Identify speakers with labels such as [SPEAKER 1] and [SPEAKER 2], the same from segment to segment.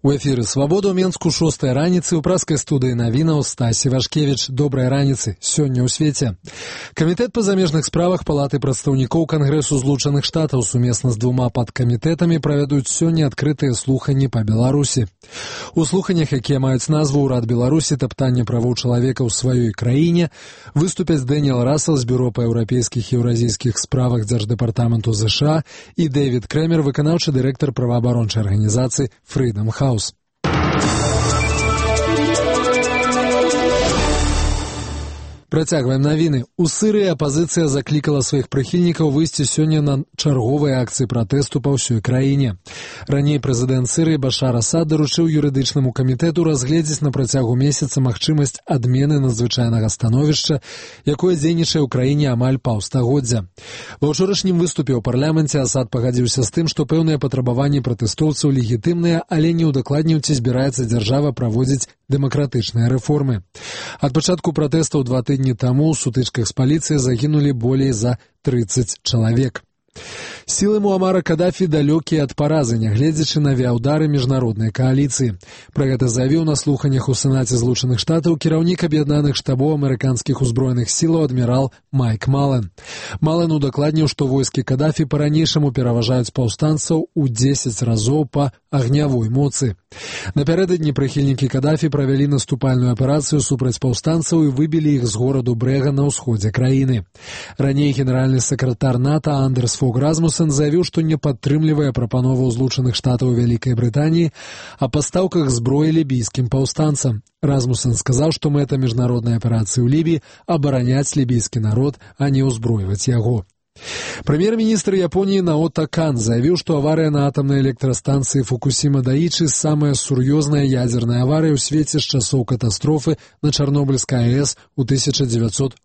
[SPEAKER 1] У эфіры «Свабода» ў Менску 6 раніцы ў праскай студыі навінаў Стасі Вашкевіч. Добрай раніцы. Сёння ў свеце. Камітэт па замежных справах Палаты прадстаўнікоў Кангрэсу Злучаных Штатаў сумесна з двума падкамітэтамі правядуць сёння адкрытыя слуханні па Беларусі. У слуханнях, якія маюць назву «Урад Беларусі. Таптанне правоў чалавека ў сваёй краіне», выступяць Дэніэл Рассел з Бюро па еўрапейскіх і еўразійскіх справах Дзярждэпартаменту США і Дэвід Крэмер, выканаўчы дырэктар праваабарончай арганізацыі Freedom House. Працягваем навіны. У Сырыі апазіцыя заклікала сваіх прыхільнікаў выйсці сёння на чарговыя акцыі пратэсту па ўсёй краіне. Раней прэзідэнт Сырыі Башар Асад даручыў юрыдычнаму камітэту разгледзець на працягу месяца магчымасць адмены надзвычайнага становішча, якое дзейнічае ў краіне амаль паўстагоддзя. Ва ўчорашнім выступе ў парламенце Асад пагадзіўся з тым, што пэўныя патрабаванні пратэстоўцаў легітымныя, але не ўдакладніў, ці збіраецца дзяржава праводзіць дэмакратычныя рэформы. Ад пачатку пратэстаў 2 тыдні таму ў сутычках з паліцыяй загінулі болей за 30 чалавек. Сілы Муамара Кадафі далёкія ад паразы, нягледзячы на авіяўдары міжнароднай кааліцыі. Пра гэта заявіў на слуханнях у Сенаце Злучаных Штатаў кіраўнік аб'яднаных штабоў амерыканскіх узброеных сілаў адмірал Майк Мален. Мален удакладніў, што войскі Кадафі па-ранейшаму пераважаюць паўстанцаў у 10 разоў па агнявой моцы. Напярэдадні прыхільнікі Кадафі правялі наступальную аперацыю супраць паўстанцаў і выбілі іх з гораду Брэга на ўсходзе краіны. Раней генеральны сакратар НАТО Андерс Фог Расмуссен заявіў, што не падтрымлівае прапанову Злучаных Штатаў Вялікай Брытаніі о пастаўках зброі лібійскім паўстанцам. Расмуссен сказаў, што мэта міжнароднай аперацыі ў Лібіі – абараняць лібійскі народ, а не ўзброіваць яго. Прэм'ер-міністр Японіі Наото Кан заявіў, што аварыя на атамнай электрастанцыі Фукусіма-Дайчы самая сур'ёзная ядзерная аварыя ў свеце з часоў катастрофы на Чарнобыльскай АЭС у 1986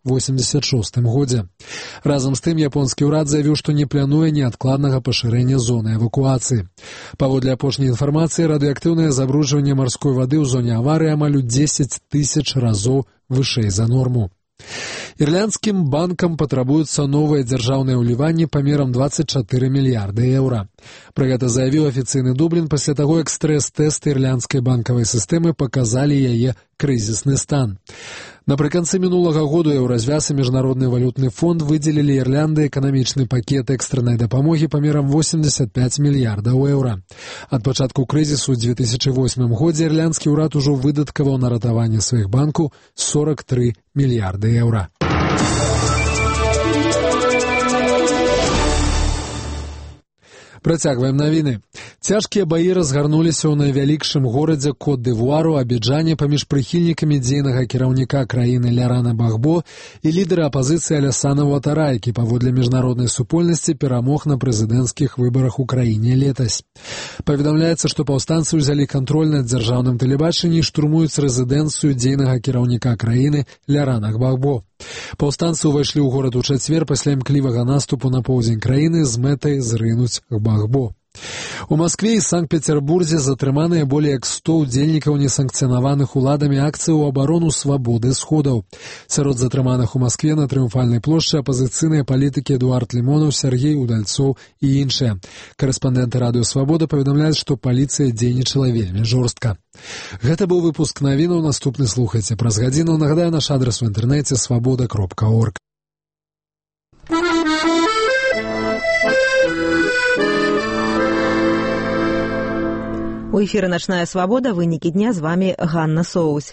[SPEAKER 1] годзе. Разам з тым, японскі ўрад заявіў, што не плануе неадкладнага пашырэння зоны эвакуацыі. Паводле апошняй інфармацыі, радыеактыўнае забруджванне марской вады ў зоне аварыі амаль у 10 000 разоў вышэй за норму. Ірландскім банкам патрабуюцца новыя дзяржаўныя ўліванні памерам 24 мільярды еўра. Пра гэта заявіў афіцыйны Дублін пасля таго, як стрэс-тэсты ірландскай банкавай сістэмы паказалі яе крызісны стан. Напрыканцы мінулага году Еўразвяз і Міжнародны валютны фонд выдзелілі Ірландыі эканамічны пакет экстраннай дапамогі памерам 85 мільярдаў еўра. Ад пачатку крызісу ў 2008 годзе ірландскі ўрад ужо выдаткаваў на ратаванне сваіх банкаў 43 мільярды еўра. Працягваем навіны. Цяжкія баі разгарнуліся ў найвялікшым горадзе Кот-д'Івуару Абіджане паміж прыхільнікамі дзейнага кіраўніка краіны Лярана Багбо і лідара апазіцыі Алясана Уатара, які паводле міжнароднай супольнасці перамог на прэзідэнцкіх выбарах у краіне летась. Паведамляецца, што паўстанцы ўзялі кантроль над дзяржаўным тэлебачаннем і штурмуюць рэзідэнцыю дзейнага кіраўніка краіны Лярана Багбо. Паўстанцы ўвайшлі ў горад у чацвер пасля імклівага наступу на поўдзень краіны з мэтай зрынуць Багбо. У Маскве і Санкт-Петербурзе затрыманыя болей як 100 удзельнікаў несанкцыянаваных уладамі акцый у абарону свабоды сходаў. Сярод затрыманых у Маскве на Трыумфальнай плошчы апазіцыйныя палітыкі Эдуард Лімонаў, Сергей Удальцоў і іншыя. Карэспандэнты радыё «Свабода» паведамляюць, што паліцыя дзейнічала вельмі жорстка. Гэта быў выпуск навінаў, наступны слухайце праз гадзіну. Нагадаю, наш адрас у інтэрнэце свабода.орг.
[SPEAKER 2] У эфіры «Начная свабода», вынікі дня, з вами Ганна Соусь.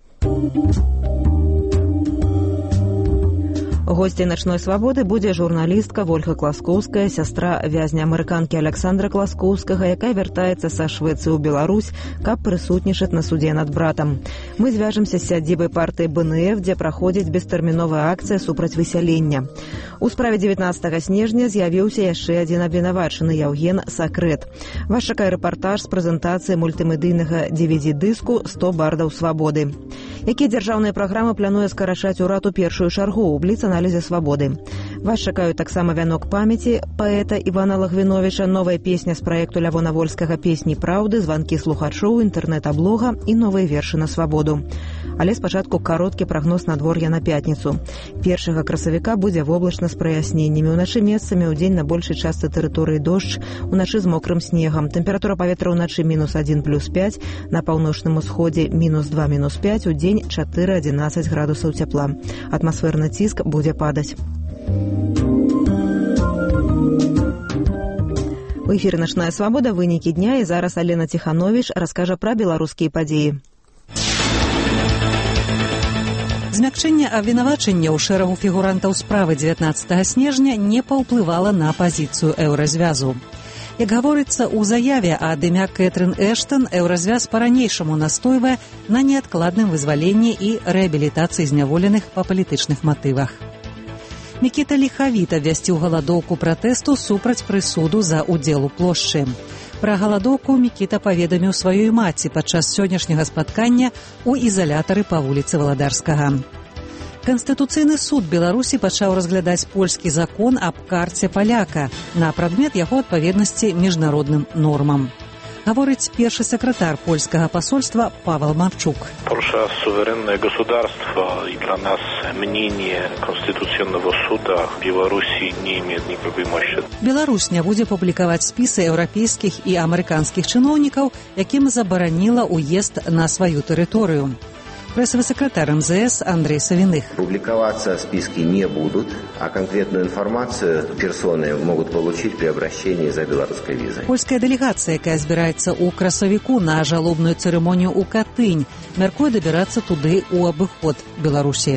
[SPEAKER 2] Госцей «Начной свабоды» будзе журналістка Вольга Класкоўская, сястра вязня-амерыканкі Александра Класкоўскага, якая вяртаецца са Швецыі ў Беларусь, каб прысутнічаць на судзе над братам. Мы звяжемся з сядзібай партыі БНФ, дзе праходзіць бестэрміновая акцыя супраць высялення. У справе 19 снежня з'явіўся яшчэ адзін абвінавачаны Яўген Сакрэт. Вас чакае рэпартаж з прэзентацыі мультымедыйнага DVD-дыску «100 бардаў свабоды». Якія дзяржаўныя праграмы плануе скарачаць урад у першую чаргу ў бліц-аналізе «Свабоды». Вас чакаюць таксама вянок памяці паэта Івана Лагвіновіча, новая песня з праекту Лявона Вольскага «Песні праўды», званкі слухачоў, інтэрнэт-аблога і новыя вершы на свабоду. Але спачатку кароткі прагноз надвор'я на пятніцу. 1 красавіка будзе воблачна з праясненнямі. Уначы месцамі, удзень на большай частцы тэрыторыі дождж, уначы з мокрым снегам. Тэмпература паветра ўначы -1 +5, на паўночным усходзе -2 -5, удзень 4-11 градусаў цяпла. Атмасферны ціск будзе падаць. У эфіры «Начная свабода», вынікі дня, і зараз Алена Ціхановіч раскажа пра беларускія падзеі.
[SPEAKER 3] Змякчэнне абвінавачання ў шэрагу фігурантаў справы 19 снежня не паўплывала на пазіцыю еўразвязу. Як гаворыцца ў заяве ад імя Кэтрын Эштон, еўразвяз па-ранейшаму настойвае на неадкладным вызваленні і рэабілітацыі зняволеных па палітычных матывах. Мікіта ліхавіта абвясціў галадоўку пратэсту супраць прысуду за ўдзел у плошчы. Пра галадоўку Мікіта паведаміў сваёй маці падчас сённяшняга спаткання ў ізалятары па вуліцы Валадарскага. Канстытуцыйны суд Беларусі пачаў разглядаць польскі закон аб карце паляка на прадмет яго адпаведнасці міжнародным нормам. Говорить перший секретарь польского посольства Павел Марчук.
[SPEAKER 4] Польша суверенное государство, и для нас мнение Конституционного суда в Беларуси не имеет никакой мощи.
[SPEAKER 3] Беларусь не будет публиковать списы европейских и американских чиновников, яким заборонила уезд на свою территорию. Прессовый секретарь МЗС Андрей Савиных.
[SPEAKER 5] Публиковаться списки не будут, а конкретную информацию персоны могут получить при обращении за белорусской визой.
[SPEAKER 3] Польская делегация, якая збираецца ў красавіку на жалобную церемонию у Катынь, мяркуе дабірацца туды ў абыход Беларусі.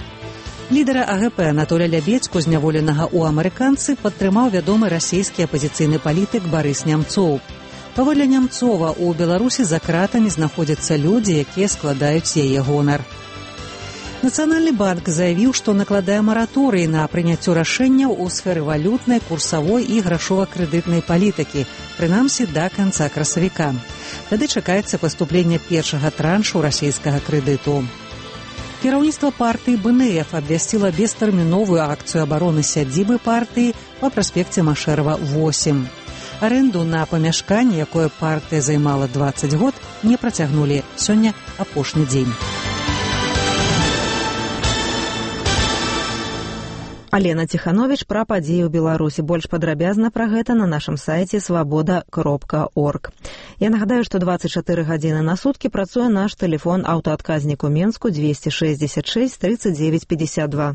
[SPEAKER 3] Лідара АГП Анатолія Лябедзьку, зняволенага ў амерыканцы, падтрымаў вядомы расійскі апазіцыйны палітык Барыс Нямцоў. Паводле Нямцова, у Беларусі за кратамі знаходзяцца людзі, якія складаюць яе гонар. Нацыянальны банк заявіў, што накладае мараторый на прыняццё рашэнняў у сферы валютнай, курсавой і грашова-крэдытнай палітыкі, прынамсі да канца красавіка. Тады чакаецца паступленне першага траншу расійскага крэдыту. Кіраўніцтва партыі БНФ абвясціла бестэрміновую акцыю абароны сядзібы партыі па праспекце Машэрава 8. Аренду на памяшканне, якое партыя займала 20 год, не працягнулі. Сёння апошні дзень.
[SPEAKER 2] Алена Ціхановіч пра падзеі ў Беларусі. Больш падрабязна пра гэта на нашым сайце свабода.орг. Я нагадаю, што 24 гадзіны на суткі працуе наш тэлефон аўтаадказнік у Менску 266 39 52.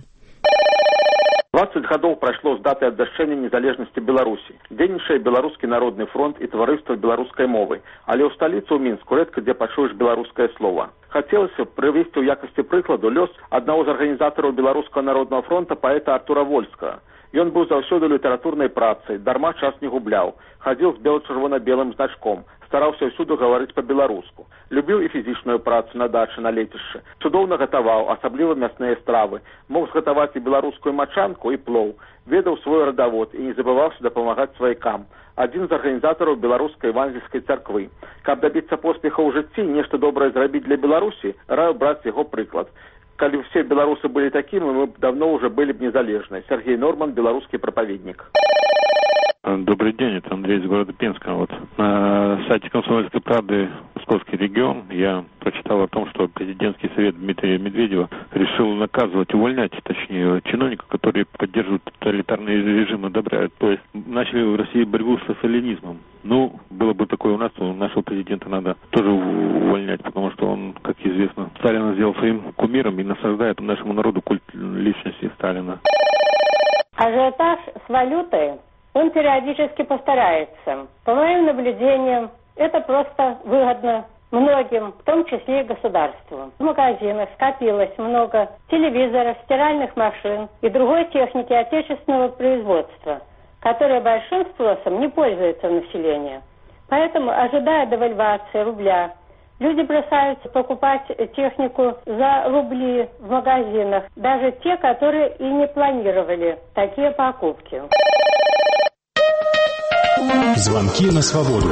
[SPEAKER 6] 20 гадоў прайшло з даты абвяшчэння незалежнасці Беларусі. Дзейнічае Беларускі народны фронт і таварыства беларускай мовы, але ў сталіцы ў Мінску рэдка дзе пачуеш беларускае слова. Хацелася б прывесці ў якасці прыкладу лёс аднаго з арганізатараў Беларускага народнага фронта паэта Артура Вольскага. Ён быў заўсёды літаратурнай працай, дарма час не губляў, хадзіў з бела-чырвона-белым значком, стараўся ўсюды гаварыць па-беларуску. Любіў і фізічную працу на дачы, на лецішчы. Цудоўна гатаваў, асабліва мясныя стравы. Мог згатаваць і беларускую мачанку, і плоў. Ведаў свой радавод і не забываўся дапамагаць сваякам. Адзін з арганізатараў беларускай евангельскай царквы. Каб дабіцца поспехаў у жыцці, нешта добрае зрабіць для Беларусі, раю браць яго прыклад. Калі все беларусы были такими, мы давно уже были бы незалежны. Сергей Норман, белорусский проповедник.
[SPEAKER 4] Добрый день, это Андрей из города Пенска. Вот на сайте «Комсомольской правды» Московский регион я прочитал о том, что президентский совет Дмитрия Медведева решил наказывать, увольнять, точнее, чиновников, которые поддерживают тоталитарные режимы, одобряют. То есть начали в России борьбу с сталинизмом. Ну, было бы такое у нас, то нашего президента надо тоже увольнять, потому что он, как известно, Сталина сделал своим кумиром и насаждает нашему народу культ личности Сталина.
[SPEAKER 7] Ажиотаж с валютой, он периодически повторяется. По моим наблюдениям, это просто выгодно многим, в том числе и государству. В магазинах скопилось много телевизоров, стиральных машин и другой техники отечественного производства, которая большим спросом не пользуется население. Поэтому, ожидая девальвации рубля, люди бросаются покупать технику за рубли в магазинах, даже те, которые и не планировали такие покупки.
[SPEAKER 8] Звонки на свободу.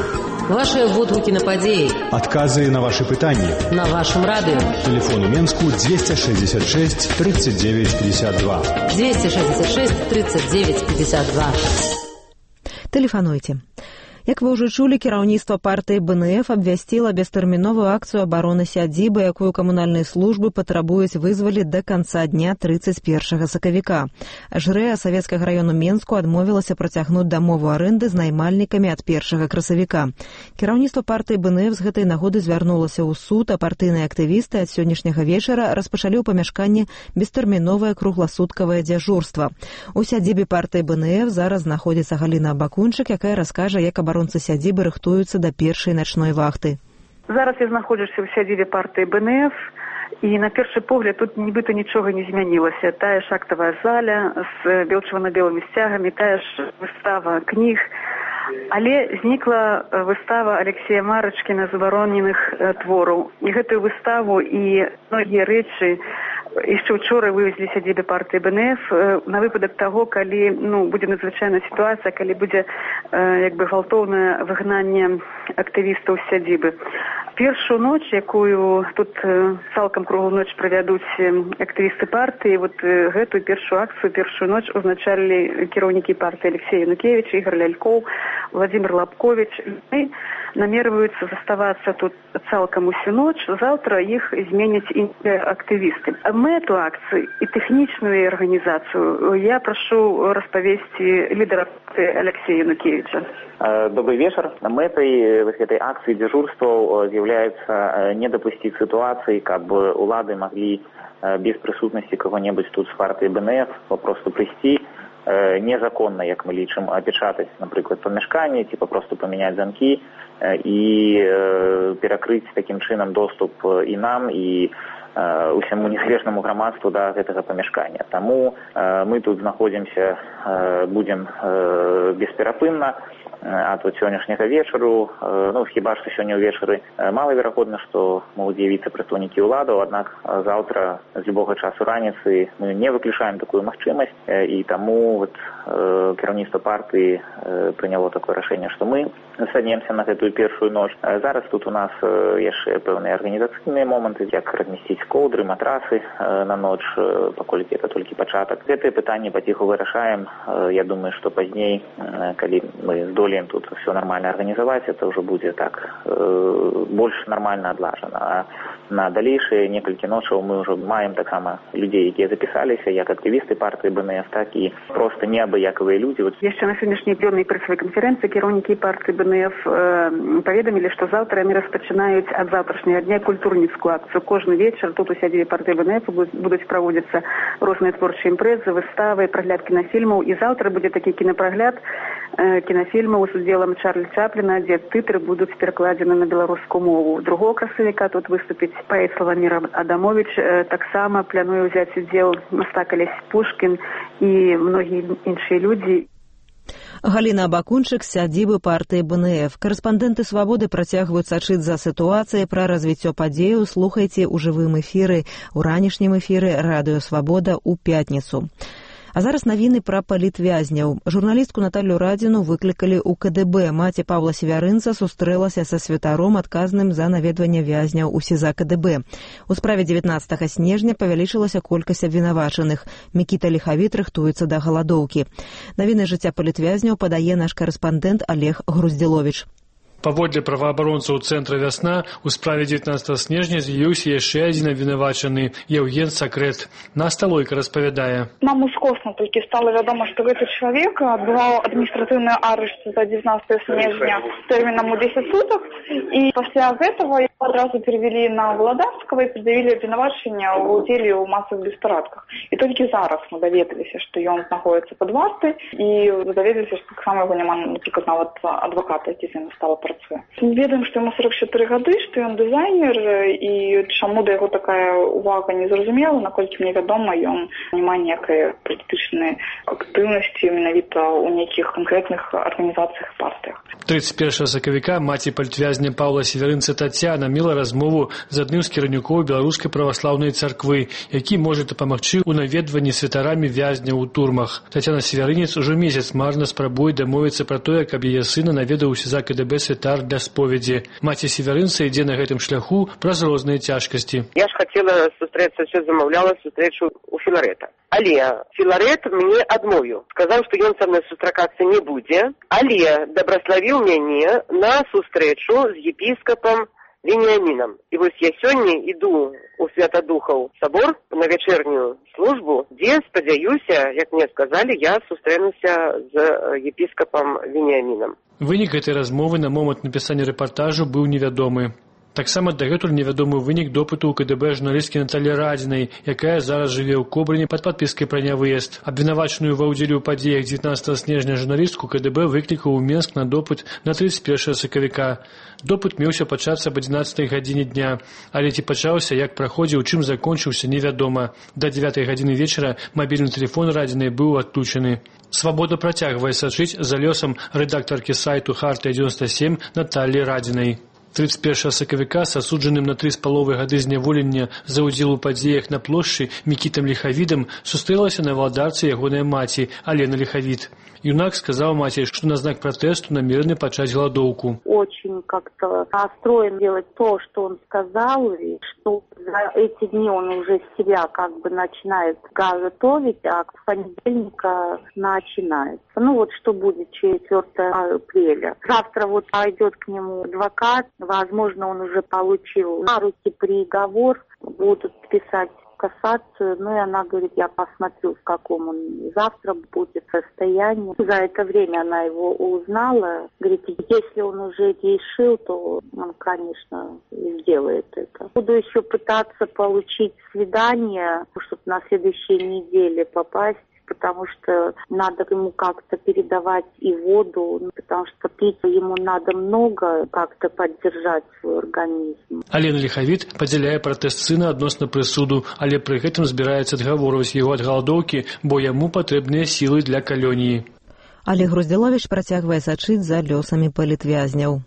[SPEAKER 8] Ваши водгукі на падзеі.
[SPEAKER 9] Адказы на ваши пытанні.
[SPEAKER 8] На вашым радыё.
[SPEAKER 9] Телефон у Менску 266 39 52.
[SPEAKER 8] 266 39 52.
[SPEAKER 2] Тэлефануйце. Як вы ўжо чулі, кіраўніцтва партыі БНФ абвясціла бестэрміновую акцыю абароны сядзібы, якую камунальныя службы патрабуюць вызваліць да канца дня 31 сакавіка. ЖРЭА Савецкага раёну Менску адмовілася працягнуць дамову арэнды з наймальнікамі ад 1 красавіка. Кіраўніцтва партыі БНФ з гэтай нагоды звярнулася ў суд, а партыйныя актывісты ад сённяшняга вечара распачалі ў памяшканні бестэрміновае кругласуткавае дзяжурства. У сядзібе партыі БНФ зараз знаходзіцца Галіна Абакунчык, якая раскажа, як абаронцы сядзібы рыхтуюцца да першай начной вахты.
[SPEAKER 10] Зараз я знаходжуся ў сядзібе партыі БНФ, і на першы погляд тут нібыта нічога не змянілася. Тая ж актавая заля з белчырвона-белымі сцягамі, тая ж выстава кніг. Але знікла выстава Алексея Марачкіна забароненых твораў. І гэтую выставу і многія рэчы яшчэ ўчора вывезлі сядзібе партыі БНФ на выпадак таго, калі будзе надзвычайная сітуацыя, калі будзе гвалтоўнае выгнанне актывістаў з сядзібы. Першую ноч, якую тут цалкам круглую ноч правядуць актывісты партыі, гэтую першую акцыю, першую ноч узначалілі кіраўнікі партыі Алексей Янукевич, Ігор Лялькоў, Владимир Лапкович. Яны намерваюцца заставацца тут цалкам усю ноч. Заўтра іх зменяць іншыя актывісты. Мэту акцыі і тэхнічную арганізацыю я прашу распавесці лідара партыі Алексея Янукевича.
[SPEAKER 11] Добрый вечер. Мэтай этой акции дежурства является не допустить ситуации, как бы улады могли без присутности кого-нибудь тут с партии БНФ просто прийти незаконно, як мы лічым, опечатать, например, помешкание, просто поменять замки и перекрыть таким чином доступ и нам, и усяму незалежнаму грамадству да гэтага памяшкання. Таму мы тут знаходзімся, будзем бесперапынна ад сённяшняга вечару. Хіба што сёння ўвечары малаверагодна, што могуць з'явіцца прадстаўнікі ўладаў, аднак заўтра з любога часу раніцы мы не выключаем такую магчымасць, і таму кіраўніцтва партыі прыняло такое рашэнне, што мы застанемся на гэтую першую ноч. Зараз тут у нас яшчэ пэўныя арганізацыйныя моманты, як размесціць коўдры, матрасы на ноч, паколькі это толькі пачатак. Гэтыя пытанні паціху вырашаем. Я думаю, што пазней, калі мы здолеем тут все нормально организовать, это уже будет так больше нормально отлажено. А на далейшие некалькі ночаў мы уже маем так само людей, якія запісаліся, як актывісты партыі БНФ, так і просто неабыякавыя людзі.
[SPEAKER 10] Яшчэ на сённяшняй дзённай прэсавай канферэнцыі кіраўнікі партыі БНФ паведамілі, што заўтра яны распачынаюць ад заўтрашняга дня культурніцкую акцыю. Кожны вечар тут у сядзібе партыі БНФ будуць праводзіцца розныя творчыя імпрэзы, выставы, прагляд кінафільмаў, і заўтра будзе такі кінапрагляд кінафільмаў з удзелам Чарлі Чапліна, дзе тытры будуць перакладзены на беларускую мову. 2 красавіка тут выступіць паэт Славамір Адамович, таксама плануе ўзяць удзел мастак Алесь Пушкін і многія іншыя людзі.
[SPEAKER 2] Галіна Абакунчык, сядзібы партыі БНФ. Карэспандэнты «Свабоды» працягваюць сачыць за сітуацыяй, пра развіццё падзеяў слухайце ў жывым эфіры, у ранішнім эфіры радыё «Свабода» ў пятніцу. А зараз навіны пра палітвязняў. Журналістку Наталью Радзіну выклікалі ў КДБ. Маці Павла Севярынца сустрэлася са святаром, адказным за наведванне вязняў у СІЗА КДБ. У справе 19 снежня павялічылася колькасць абвінавачаных. Мікіта Ліхавіт рыхтуецца да галадоўкі. Навіны жыцця палітвязняў падае наш карэспандэнт Олег Груздзіловіч.
[SPEAKER 12] Паводле праваабаронцаў цэнтра «Вясна» у справе 19 снежня з'явіўся яшчэ адзін абвінавачаны Еўген Сакрэт. Настя Лойка распавядае.
[SPEAKER 13] Нам ускосна толькі стала вядома, што гэты чалавек адбываў адміністратыўны арышт за 19 снежня тэрмінам у 10 сутак, і пасля гэтага яго адразу перевялі на Валадарскага і прыдавілі абвінавачанне ў удзеле ў масавых беспарадках. І толькі зараз мы даведаліся, што ён знаходзіцца пад вартай, і даведаліся, што таксама яго няма, напрыклад, нават адваката, які з ім стала працаваць. Мы ведаем, што яму 44 гады, што ён дызайнер, і чаму да яго такая увага не зразумела, наколькі мне вядома, ён не мае ніякай палітычнай актыўнасці менавіта ў нейкіх канкрэтных арганізацыях і партыях.
[SPEAKER 12] 31 сакавіка маці палітвязня Паўла Северынца Тацяна мела размову з адным з кіраўнікоў беларускай праваслаўнай царквы, які можа дапамагчы ў наведванні святарамі вязняў у турмах. Тацяна Северынец ужо месяц марна спрабуе дамовіцца пра тое, каб яе сына наведаўся за КДБ святар для споведзі. Маці Северынца ідзе на гэтым шляху праз розныя цяжкасці.
[SPEAKER 14] Я ж хацела сустрэцца, все замаўляла сустрэчу у Філарэта. Але Філарэт мне адмовіў. Сказаў, што ён са мной сустракацца не будзе, але дабраславіў мяне на сустрэчу з епіскапам Веніамінам. І вось я сёння іду у Святадухаў сабор на вячэрнюю службу, дзе, спадзяюся, як мне сказалі, я сустрэнуся з епіскапам Веніамінам.
[SPEAKER 12] Вынік гэтай размовы на момант напісання рэпартажу быў невядомы. Таксама дагэтуль невядомы вынік допыту ў КДБ журналісткі Наталі Радзінай, якая зараз жыве ў Кобрыне пад падпіскай пра нявыезд. Абвінавачаную ва ўдзеле ў падзеях 19 снежня журналістку КДБ выклікаў у Менск на допыт на 31 сакавіка. Допыт меўся пачацца аб 11 гадзіне дня, але ці пачаўся, як праходзіў, чым закончыўся, невядома. Да 9 гадзіны вечара мабільны тэлефон Радзінай быў адключаны. Свабода працягвае сачыць за лёсам рэдактаркі сайту «Хартыя-97» Наталі Радзінай. 31 сакавіка с асуджаным на 3,5 гады зняволення за ўдзел у падзеях на плошчы Мікітам Ліхавідам сустрэлася на валадарцы ягоная маці Алена Ліхавід. Юнак сказал матери, что на знак протесту намерены почать голодовку.
[SPEAKER 15] Очень как-то настроен делать то, что он сказал, и что за эти дни он уже себя как бы начинает готовить, а к понедельника начинается. Ну вот что будет 4 апреля. Завтра вот пойдет к нему адвокат, возможно, он уже получил на руки приговор, будут писать кассацию, ну и она говорит, я посмотрю, в каком он завтра будет состоянии. За это время она его узнала, говорит, если он уже решил, то он, конечно, сделает это. Буду еще пытаться получить свидание, чтобы на следующей неделе попасть, потому что надо ему как-то передавать и воду, потому что пить ему надо много, как-то поддержать свой организм.
[SPEAKER 12] Алена Ліхавід падзяляе пратэст сына адносна прысуду, але пры гэтым збіраецца адгаворваць яго ад галадоўкі, бо яму патрэбныя сілы для калоніі.
[SPEAKER 2] Олег Груздзіловіч працягвае сачыць за лёсамі палітвязняў.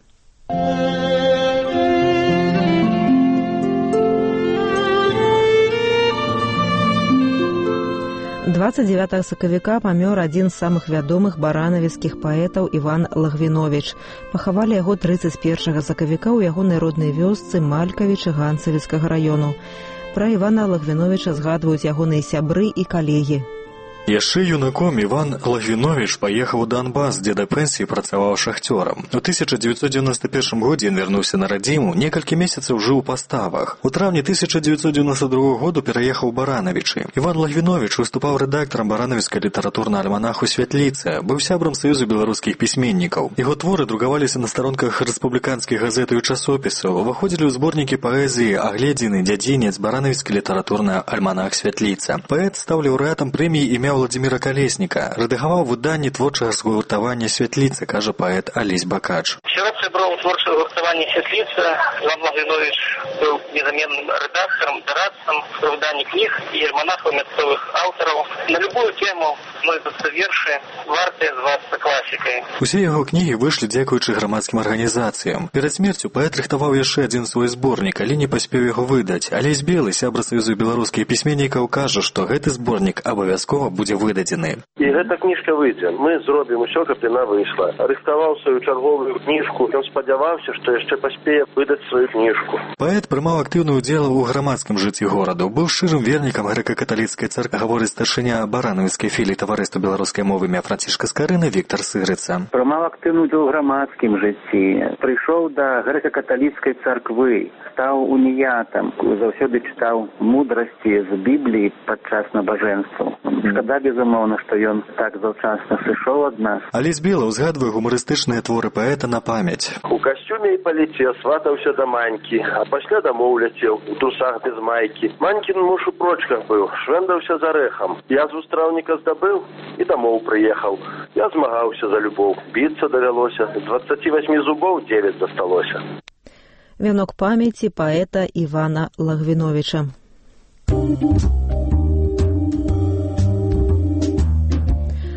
[SPEAKER 2] 29 сакавіка памёр адзін з самых вядомых баранавіцкіх паэтаў Іван Лагвіновіч. Пахавалі яго 31 сакавіка ў ягонай роднай вёсцы Малькавіча Ганцавіцкага раёну. Пра Івана Лагвіновіча згадваюць ягоныя сябры і калегі.
[SPEAKER 16] Яшчэ юнаком Іван Лагвіновіч паехаў у Донбас, дзе да пенсіі працаваў шахцёрам. У 1991 годзе ён вярнуўся на радзіму, некалькі месяцаў жыў у паставах. У траўні 1992 году пераехаў у Баранавічы. Іван Лагвіновіч выступаў рэдактарам баранавіцкай літаратурнай альманаху «Святліца», быў сябрам Саюзу беларускіх пісьменнікаў. Яго творы друкаваліся на старонках рэспубліканскіх газет і часопісаў, уваходзілі ў зборнікі паэзіі «Агледзіны», «Дзядзінец», баранавіцкая літаратурная альманах «Святліца». Паэт стаў лаўрэатам прэміі імя Владзіміра Калесніка, рэдагаваў выданні творчага згуртавання «Святліца», кажа паэт Алесь Бакач.
[SPEAKER 17] Сярод сяброў творчага згуртавання «Святліца» Іван Лагвіновіч быў незаменным рэдактарам, дарадцам у выданні кніг і альманахаў мясцовых аўтараў. На любую тему знойдуцца вершы, вартыя звацца класікай.
[SPEAKER 16] Усе яго кнігі выйшлі дзякуючы грамадскім арганізацыям. Перад смерцю паэт рыхтаваў яшчэ адзін свой зборнік, але не паспеў яго выдаць. Алесь Белы, сябра Саюзу беларускіх пісьменнікаў, кажа, што гэты зборнік абавязкова будзе выдадзены.
[SPEAKER 18] І гэта кніжка выйдзе. Мы зробім усё, каб яна выйшла. Рыхтаваў сваю чарговую кніжку. Ён спадзяваўся, што яшчэ паспее выдаць сваю кніжку.
[SPEAKER 16] Паэт прымаў актыўны ўдзел у грамадскім жыцці гораду. Быў шчырым вернікам грэка-каталіцкай царквы, гаворыць старшыня баранавіцкай філіі таварыства беларускай мовы імя Францішка Скарыны Віктар Сыгрыца.
[SPEAKER 19] Прымаў актыўны ўдзел у грамадскім жыцці. Прыйшоў да грэка-каталіцкай царквы. Стаў уніятам. Заўсёды чытаў мудрасці з Бібліі падчас набажэнстваў. Шкада, безумоўна, што ён так заўчасна сышоў ад нас.
[SPEAKER 16] Алесь Белы узгадвае гумарыстычныя творы паэта на памяць.
[SPEAKER 18] У касцюме і паліце сватаўся да манькі, а пасля дамоў ляцеў у трусах без майкі. Манькін муж у прочках быў, швэндаўся за рэхам. Я з устраўніка здабыў і дамоў прыехаў. Я змагаўся за любоў. Біцца давялося. З 28 зубоў 9 засталося.
[SPEAKER 2] Вянок памяці паэта Івана Лагвіновіча.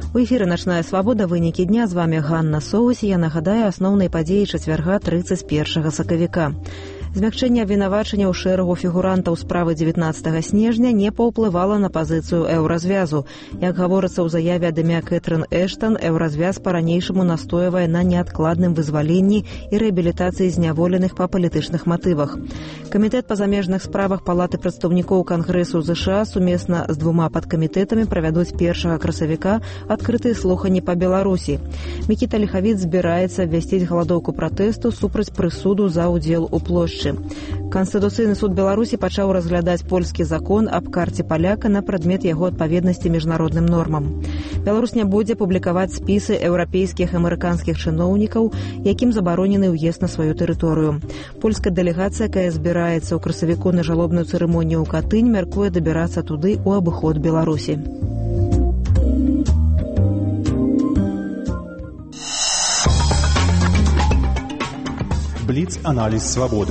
[SPEAKER 2] У эфіры «Начная свабода», вынікі дня. З вами Ганна Соус. Я нагадаю асноўныя падзеі чацвярга 31 сакавіка. Змякчэнне абвінавачання ў шэрагу фігурантаў справы 19 снежня не паўплывала на пазіцыю еўразвязу. Як гаворыцца ў заяве ад імя Кэтрын Эштон, еўразвяз па-ранейшаму настойвае на неадкладным вызваленні і рэабілітацыі зняволеных па палітычных матывах. Камітэт па замежных справах Палаты прадстаўнікоў Кангрэсу ЗША сумесна з двума падкамітэтамі правядуць 1 красавіка адкрытыя слуханні па Беларусі. Мікіта Ліхавіц збіраецца абвясціць галадоўку пратэсту супраць прысуду за ўдзел у плошчы. Канстытуцыйны суд Беларусі пачаў разглядаць польскі закон аб карце паляка на прадмет яго адпаведнасці міжнародным нормам. Беларусь не будзе публікаваць спісы еўрапейскіх і амерыканскіх чыноўнікаў, якім забаронены ўезд на сваю тэрыторыю. Польская дэлегацыя, якая збіраецца ў красавіку на жалобную цырымонію ў Катынь, мяркуе дабірацца туды ў абыход Беларусі.
[SPEAKER 9] Бліц-аналіз свабоды.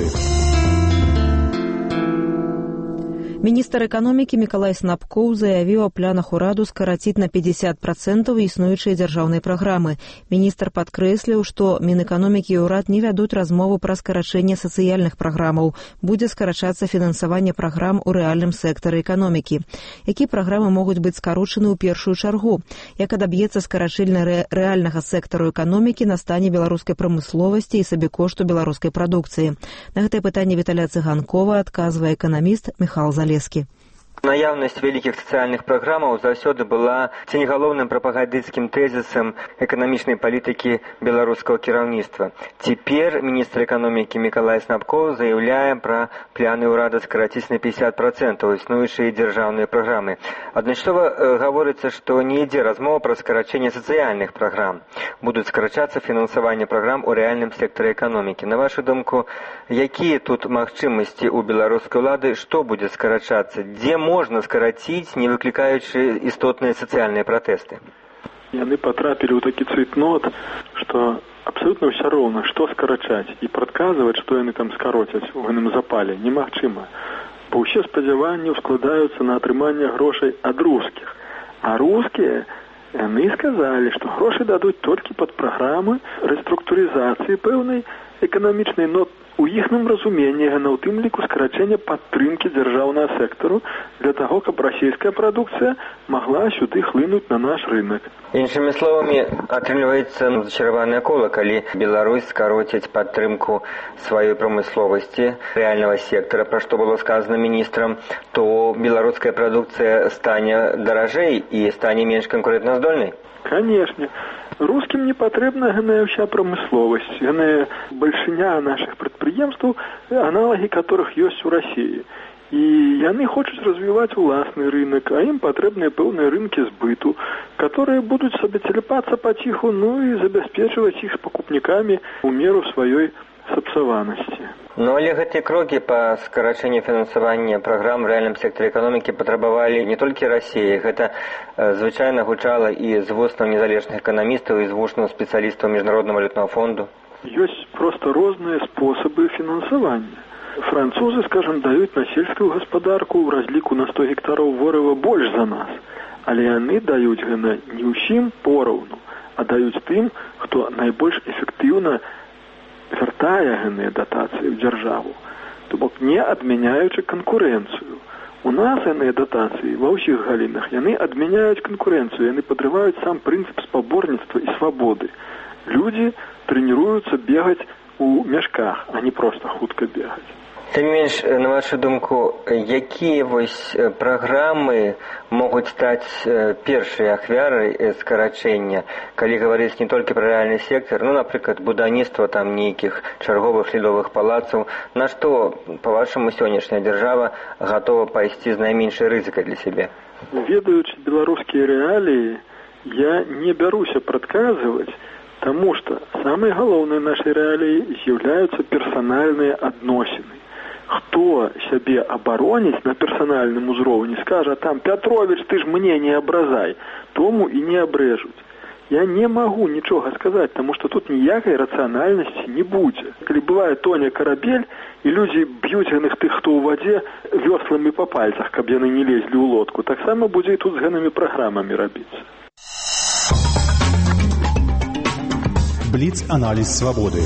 [SPEAKER 2] Міністр эканомікі Мікалай Снапкоў заявіў о планах ураду скараціць на 50% існуючыя дзяржаўныя праграмы. Міністр падкрэсліў, што Мінэканомікі і ўрад не вядуць размову пра скарачэнне сацыяльных праграмаў. Будзе скарачацца фінансаванне праграм у рэальным сектары эканомікі. Якія праграмы могуць быць скарочаны ў першую чаргу? Як адаб'ецца скарачэнне рэальнага сектару эканомікі на стане беларускай прамысловасці і сабекошту беларускай прадукцыі? На гэтае пытанне Віталя Цыганкова адказвае эканаміст Міхал Залескі.
[SPEAKER 20] Наяўнасць вялікіх сацыяльных праграмаў заўсёды была ці не галоўным прапагандысцкім тэзісам эканамічнай палітыкі беларускага кіраўніцтва. Цяпер міністр эканомікі Мікалай Снапкоў заяўляе пра планы ўрада скараціць на 50% існуючыя дзяржаўныя праграмы. Адначасова гаворыцца, што не ідзе размова пра скарачэнне сацыяльных праграм. Будуць скарачацца фінансаванне праграм у рэальным сектары эканомікі. На вашу думку, якія тут магчымасці ў беларускай улады, што будзе скарачацца, дзе можна скараціць, не выклікаючы істотныя сацыяльныя пратэсты?
[SPEAKER 21] Яны патрапілі ў такі цытнот, што абсалютна ўсё роўна, што скарачаць, і прадказваць, што яны там скароцяць у гэтым запале, немагчыма. Бо ўсе спадзяванні складаюцца на атрыманне грошай ад рускіх. А рускія, яны сказалі, што грошы дадуць толькі пад праграмы рэструктурызацыі пэўнай эканамічнай, но у іхным разуменні яна ў тым ліку скарачэння падтрымкі дзяржаўнага сектару для таго, каб расійская прадукцыя магла сюды хлынуць на наш рынок.
[SPEAKER 20] Іншымі словамі, атрымліваецца зачараванае кола, калі Беларусь скароціць падтрымку сваёй прамысловасці рэальнага сектара, пра што было сказана міністрам, то беларуская прадукцыя стане даражэй і стане менш канкурэнтаздольнай?
[SPEAKER 21] Канешне. Рускім не патрэбна гэная ўся прамысловасць, гэная бальшыня нашых прадпрыемстваў, аналагі которых ёсць у Расіі. І яны хочуць развіваць уласны рынок, а ім патрэбныя пэўныя рынкі збыту, которые будуць сабе целепацца паціху, ну і забяспечваць іх пакупнікамі ў меру сваёй сапсаванасці.
[SPEAKER 20] Ну, але гэтыя крокі па скарачэнню фінансавання праграм у рэальным сектары эканомікі патрабавалі не толькі Расіі. Гэта звычайна гучала і з вуснаў незалежных эканамістаў, і з вуснаў спецыялістаў Міжнароднага валютнага фонду.
[SPEAKER 21] Ёсць проста розныя спосабы фінансавання. Французы, скажам, даюць на сельскую гаспадарку ў разліку на 100 гектараў ворыва больш за нас. Але яны даюць гэта не ўсім пораўну, а даюць тым, хто найбольш эфектыўна вяртае гэтыя датацыі ў дзяржаву, то бок не адмяняючы канкурэнцыю. У нас гэтыя датацыі ва ўсіх галінах, яны адмяняюць канкурэнцыю, яны падрываюць сам прынцып спаборніцтва і свабоды. Людзі трэніруюцца бегаць у мяшках, а не проста хутка бегаць.
[SPEAKER 20] Тым менш, на вашу думку, якія праграмы могуць стаць першай ахвярай скарачэння, калі гаварыць не толькі пра рэальны сектар, ну, напрыклад, будаўніцтва там нейкіх чарговых ледовых палацаў, на што, па-вашаму, сённяшняя дзяржава гатова пайсці з найменшай рызыкай для сябе?
[SPEAKER 21] Ведаючы беларускія рэаліі, я не бяруся прадказваць, таму што самай галоўнай нашай рэаліі з'яўляюцца персанальныя адносіны. Хто сябе абароніць на персанальным узроўні, скажа там: Пятрович, ты ж мне не абразай, тому і не абрэжуць. Я не магу нічога сказаць, таму што тут ніякай рацыянальнасці не будзе. Калі бывае тоне карабель, і людзі б'юць гэных тых, хто ў вадзе, вёсламі па пальцах, каб яны не лезлі ў лодку, таксама будзе і тут з гэтымі праграмамі рабіцца.
[SPEAKER 9] Бліц-аналіз свабоды.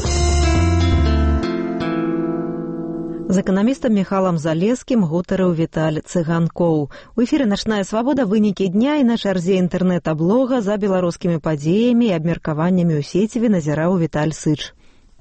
[SPEAKER 2] З эканамістам Міхалам Залескім гутарыў Віталь Цыганкоў. У эфіры «Начная свабода» вынікі дня і на чарзе інтэрнэта-блога за беларускімі падзеямі і абмеркаваннямі ў сеціве назіраў Віталь Сыч.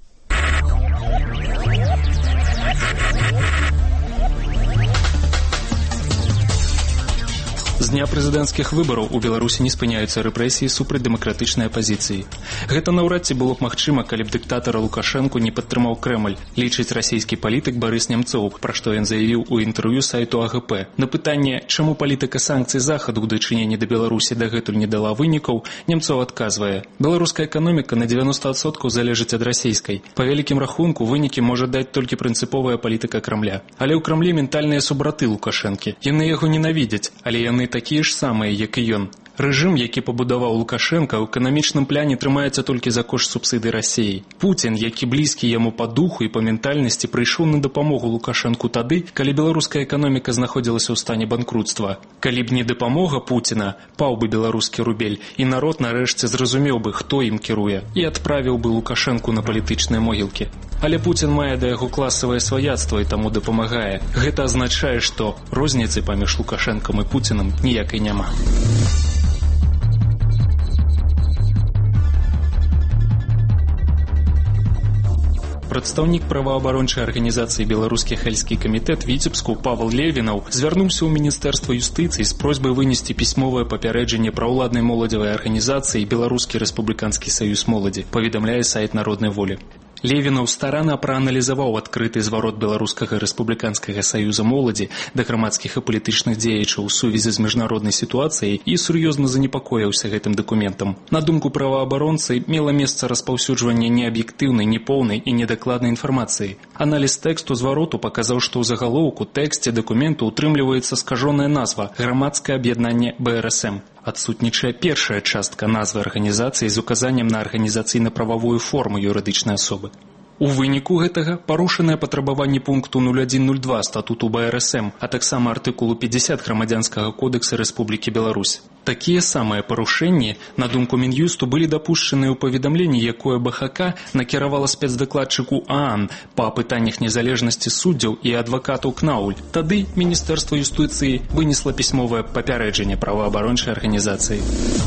[SPEAKER 1] З дня прэзідэнцкіх выбараў у Беларусі не спыняюцца рэпрэсіі супраць дэмакратычнай апазіцыі. Гэта наўрад ці было б магчыма, калі б дыктатара Лукашэнку не падтрымаў Крэмль, лічыць расійскі палітык Барыс Нямцоў, пра што ён заявіў у інтэрв'ю сайту АГП. На пытанне, чаму палітыка санкцый захаду ў дачыненні да Беларусі дагэтуль не дала вынікаў, Нямцоў адказвае: беларуская эканоміка на 90% залежыць ад расійскай. Па вялікім рахунку вынікі можа даць толькі прынцыповая палітыка Крамля. Але ў Крамлі ментальныя субраты Лукашэнкі. Яны яго ненавідзяць, але яны такія ж самыя, як і ён. Рэжым, які пабудаваў Лукашэнка, ў эканамічным пляне трымаецца толькі за кошт субсідый Расіі. Пуцін, які блізкі яму па духу і па ментальнасці, прыйшоў на дапамогу Лукашэнку тады, калі беларуская эканоміка знаходзілася ў стане банкрутства. Калі б не дапамога Пуціна, паў бы беларускі рубель, і народ нарэшце зразумеў бы, хто ім кіруе, і адправіў бы Лукашэнку на палітычныя могілкі. Але Пуцін мае да яго класавае сваяцтва і таму дапамагае. Гэта азначае, што розніцы паміж Лукашэнкам і Пуцінам ніякай няма. Прадстаўнік праваабарончай арганізацыі «Беларускі хельскі камітэт» Віцебску Павел Левінаў звярнуўся ў Міністэрства юстыцыі з просьбай вынесці пісьмовае папярэджанне пра ўладнай моладзевай арганізацыі «Беларускі рэспубліканскі саюз моладзі», паведамляе сайт «Народнай волі». Левінаў старанна прааналізаваў адкрыты зварот Беларускага рэспубліканскага саюза моладзі да грамадскіх і палітычных дзеячаў у сувязі з міжнароднай сітуацыяй і сур'ёзна занепакоіўся гэтым дакументам. На думку праваабаронцы, мела месца распаўсюджванне неаб'ектыўнай, непоўнай і недакладнай інфармацыі. Аналіз тэксту звароту паказаў, што ў загалоўку тэксце дакументу ўтрымліваецца скажоная назва «Грамадскае аб'яднанне БРСМ». Адсутнічае першая частка назвы арганізацыі з указаннем на арганізацыйна-прававую форму юрыдычнай асобы. У выніку гэтага парушаныя патрабаванні пункту 0102 статуту БРСМ, а таксама артыкулу 50 Грамадзянскага кодекса Рэспублікі Беларусь. Такія самыя парушэнні, на думку Мін'юсту, былі дапушчаныя ў паведамленні, якое БХК накіравала спецдакладчыку ААН па пытаннях незалежнасці суддзяў і адвакатаў КНАУЛЬ. Тады Міністэрства юстыцыі вынесла пісьмовае папярэджанне праваабарончай арганізацыі.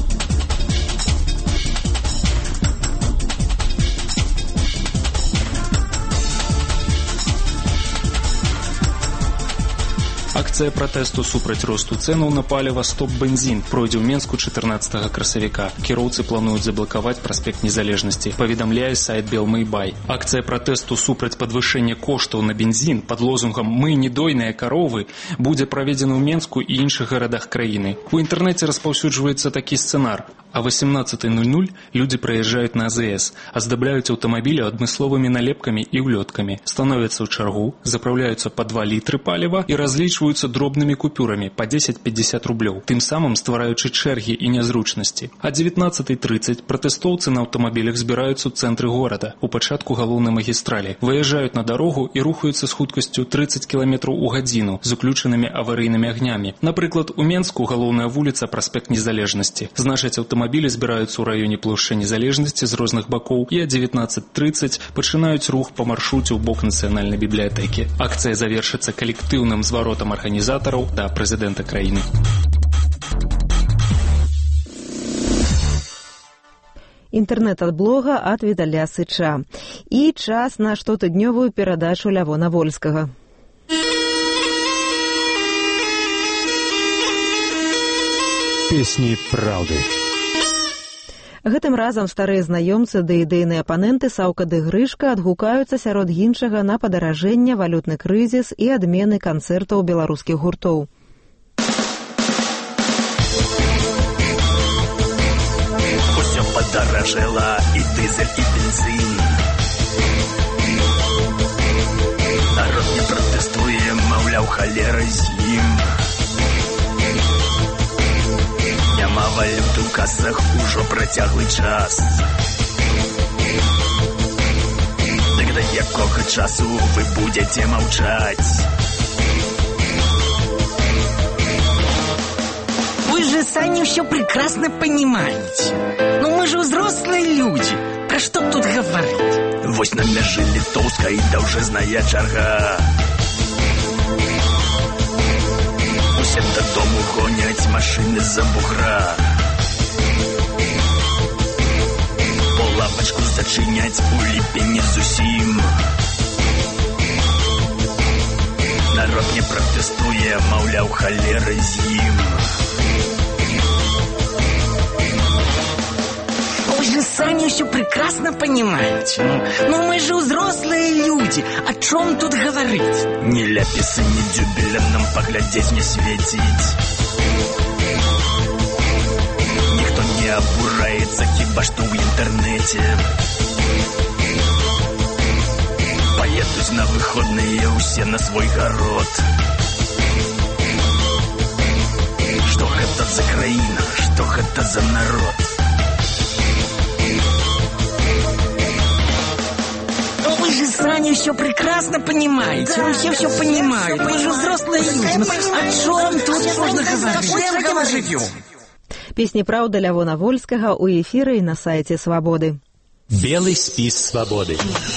[SPEAKER 1] Акцыя пратэсту супраць росту цэнаў на паліва «Стоп-бензін» пройдзе ў Менску 14 красавіка. Кіроўцы плануюць заблакаваць праспект Незалежнасці, паведамляе сайт «Белмэйбай». Акцыя пратэсту супраць падвышэння коштаў на бензін пад лозунгам «Мы не дойныя каровы» будзе праведзена ў Менску і іншых гарадах краіны. У інтэрнэце распаўсюджваецца такі сцэнар. А 18:00 людзі прыязджаюць на АЗС, аздабляюць аўтамабілі адмысловымі налепкамі і ўлёткамі, становяцца ў чаргу, запраўляюцца па 2 літры паліва і разлічваюцца дробнымі купюрамі па 10-50 рублёў, тым самым ствараючы чэргі і нязручнасці. А 19:30 пратэстоўцы на аўтамабілях збіраюцца ў цэнтры горада, у пачатку галоўнай магістралі, выязджаюць на дарогу і рухаюцца з хуткасцю 30 км у гадзіну з уключанымі аварыйнымі агнямі. Напрыклад, у Менску галоўная вуліца праспект Незалежнасці. Значыць, аўтамабілі збіраюцца ў раёне плошчы Незалежнасці з розных бакоў і о 19:30 пачынаюць рух па маршруце ў бок нацыянальнай бібліятэкі. Акцыя завершыцца калектыўным зваротам арганізатараў да прэзідэнта краіны.
[SPEAKER 2] Інтэрнэт ад блога ад Віталя Сыча. І час на штотыднёвую перадачу Лявона Вольскага.
[SPEAKER 9] Песні праўды.
[SPEAKER 2] Гэтым разам старыя знаёмцы ды ідэйныя апаненты Саўка ды Грышка адгукаюцца сярод іншага на падаражэнне, валютны крызіс і адмены канцэртаў беларускіх гуртоў.
[SPEAKER 22] Усё падаражэла, і дызель, і бензін. Народ не пратэстуе, маўляў, халера з ім. Няма валюты ў касах ужо працяглы час. Дык да якога часу вы будзеце маўчаць?
[SPEAKER 23] Вы же сами все прекрасно понимаете. Но мы же взрослые люди. Про что
[SPEAKER 22] Вось на мяжы літоўскай даўжызная чарга. Усе дадому гоняць машыны з-за бугра. Бо лавачку зачыняць у ліпені зусім. Народ не пратэстуе, маўляў, халеры з ім.
[SPEAKER 3] Вы же сами все прекрасно понимаете. Ну мы же взрослые люди. О чем тут говорить?
[SPEAKER 22] Ни ляписы, ни дюбеля нам поглядеть не светить. Никто не обурается, хиба что в интернете. Поедусь на выходные усе на свой город. Что это за краина, что это за народ?
[SPEAKER 3] Вы же сами все прекрасно понимаете. Да, все понимают. Мы же взрослые люди. О чем тут можно говорить? Где мы живем?
[SPEAKER 2] Песні «Праўда» Лявона Вольскага у эфіры і на сайце «Свабоды».
[SPEAKER 5] Белый спіс свабоды.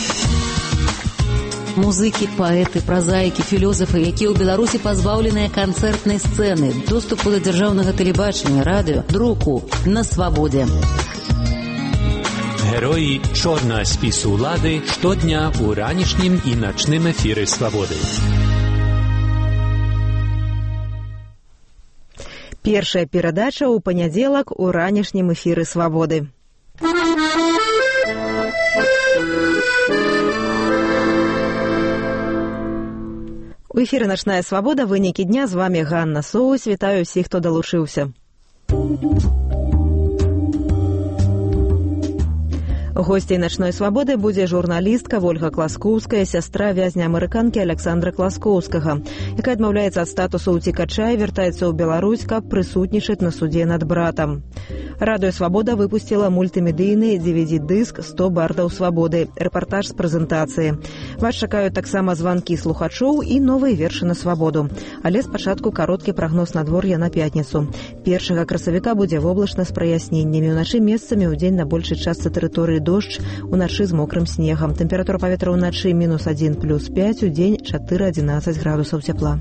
[SPEAKER 8] Музыкі, паэты, празаікі, філёзафы, якія ў Беларусі пазбаўленыя канцэртнай сцэны, доступу да дзяржаўнага тэлебачання, радыё, друку на свабодзе.
[SPEAKER 5] Героі чорнага спісу ўлады штодня ў ранішнім і начным эфіры «Свабоды».
[SPEAKER 2] Першая перадача ў панядзелак у ранішнім эфіры «Свабоды». У эфіры «Начная свабода», вынікі дня, з вамі Ганна Соус. Вітаю ўсіх, хто далучыўся. Госцей «Начной свабоды» будзе журналістка Вольга Класкоўская, сястра вязня-амерыканкі Александра Класкоўскага, якая адмаўляецца ад статусу ўцекача і вяртаецца ў Беларусь, каб прысутнічаць на судзе над братам. Радыё «Свабода» выпусціла мультымедыйны DVD-дыск «100 бардаў свабоды», рэпартаж з прэзентацыі. Вас чакаюць таксама званкі слухачоў і новыя вершы на свабоду. Але спачатку кароткі прагноз надвор'я на пятніцу. 1 красавіка будзе воблачна з праясненнямі. Уначы месцамі, удзень на большай частцы тэрыторыі дождж, уначы з мокрым снегам. Тэмпература паветра ўначы -1 плюс 5, удзень 4-11 градусаў цяпла.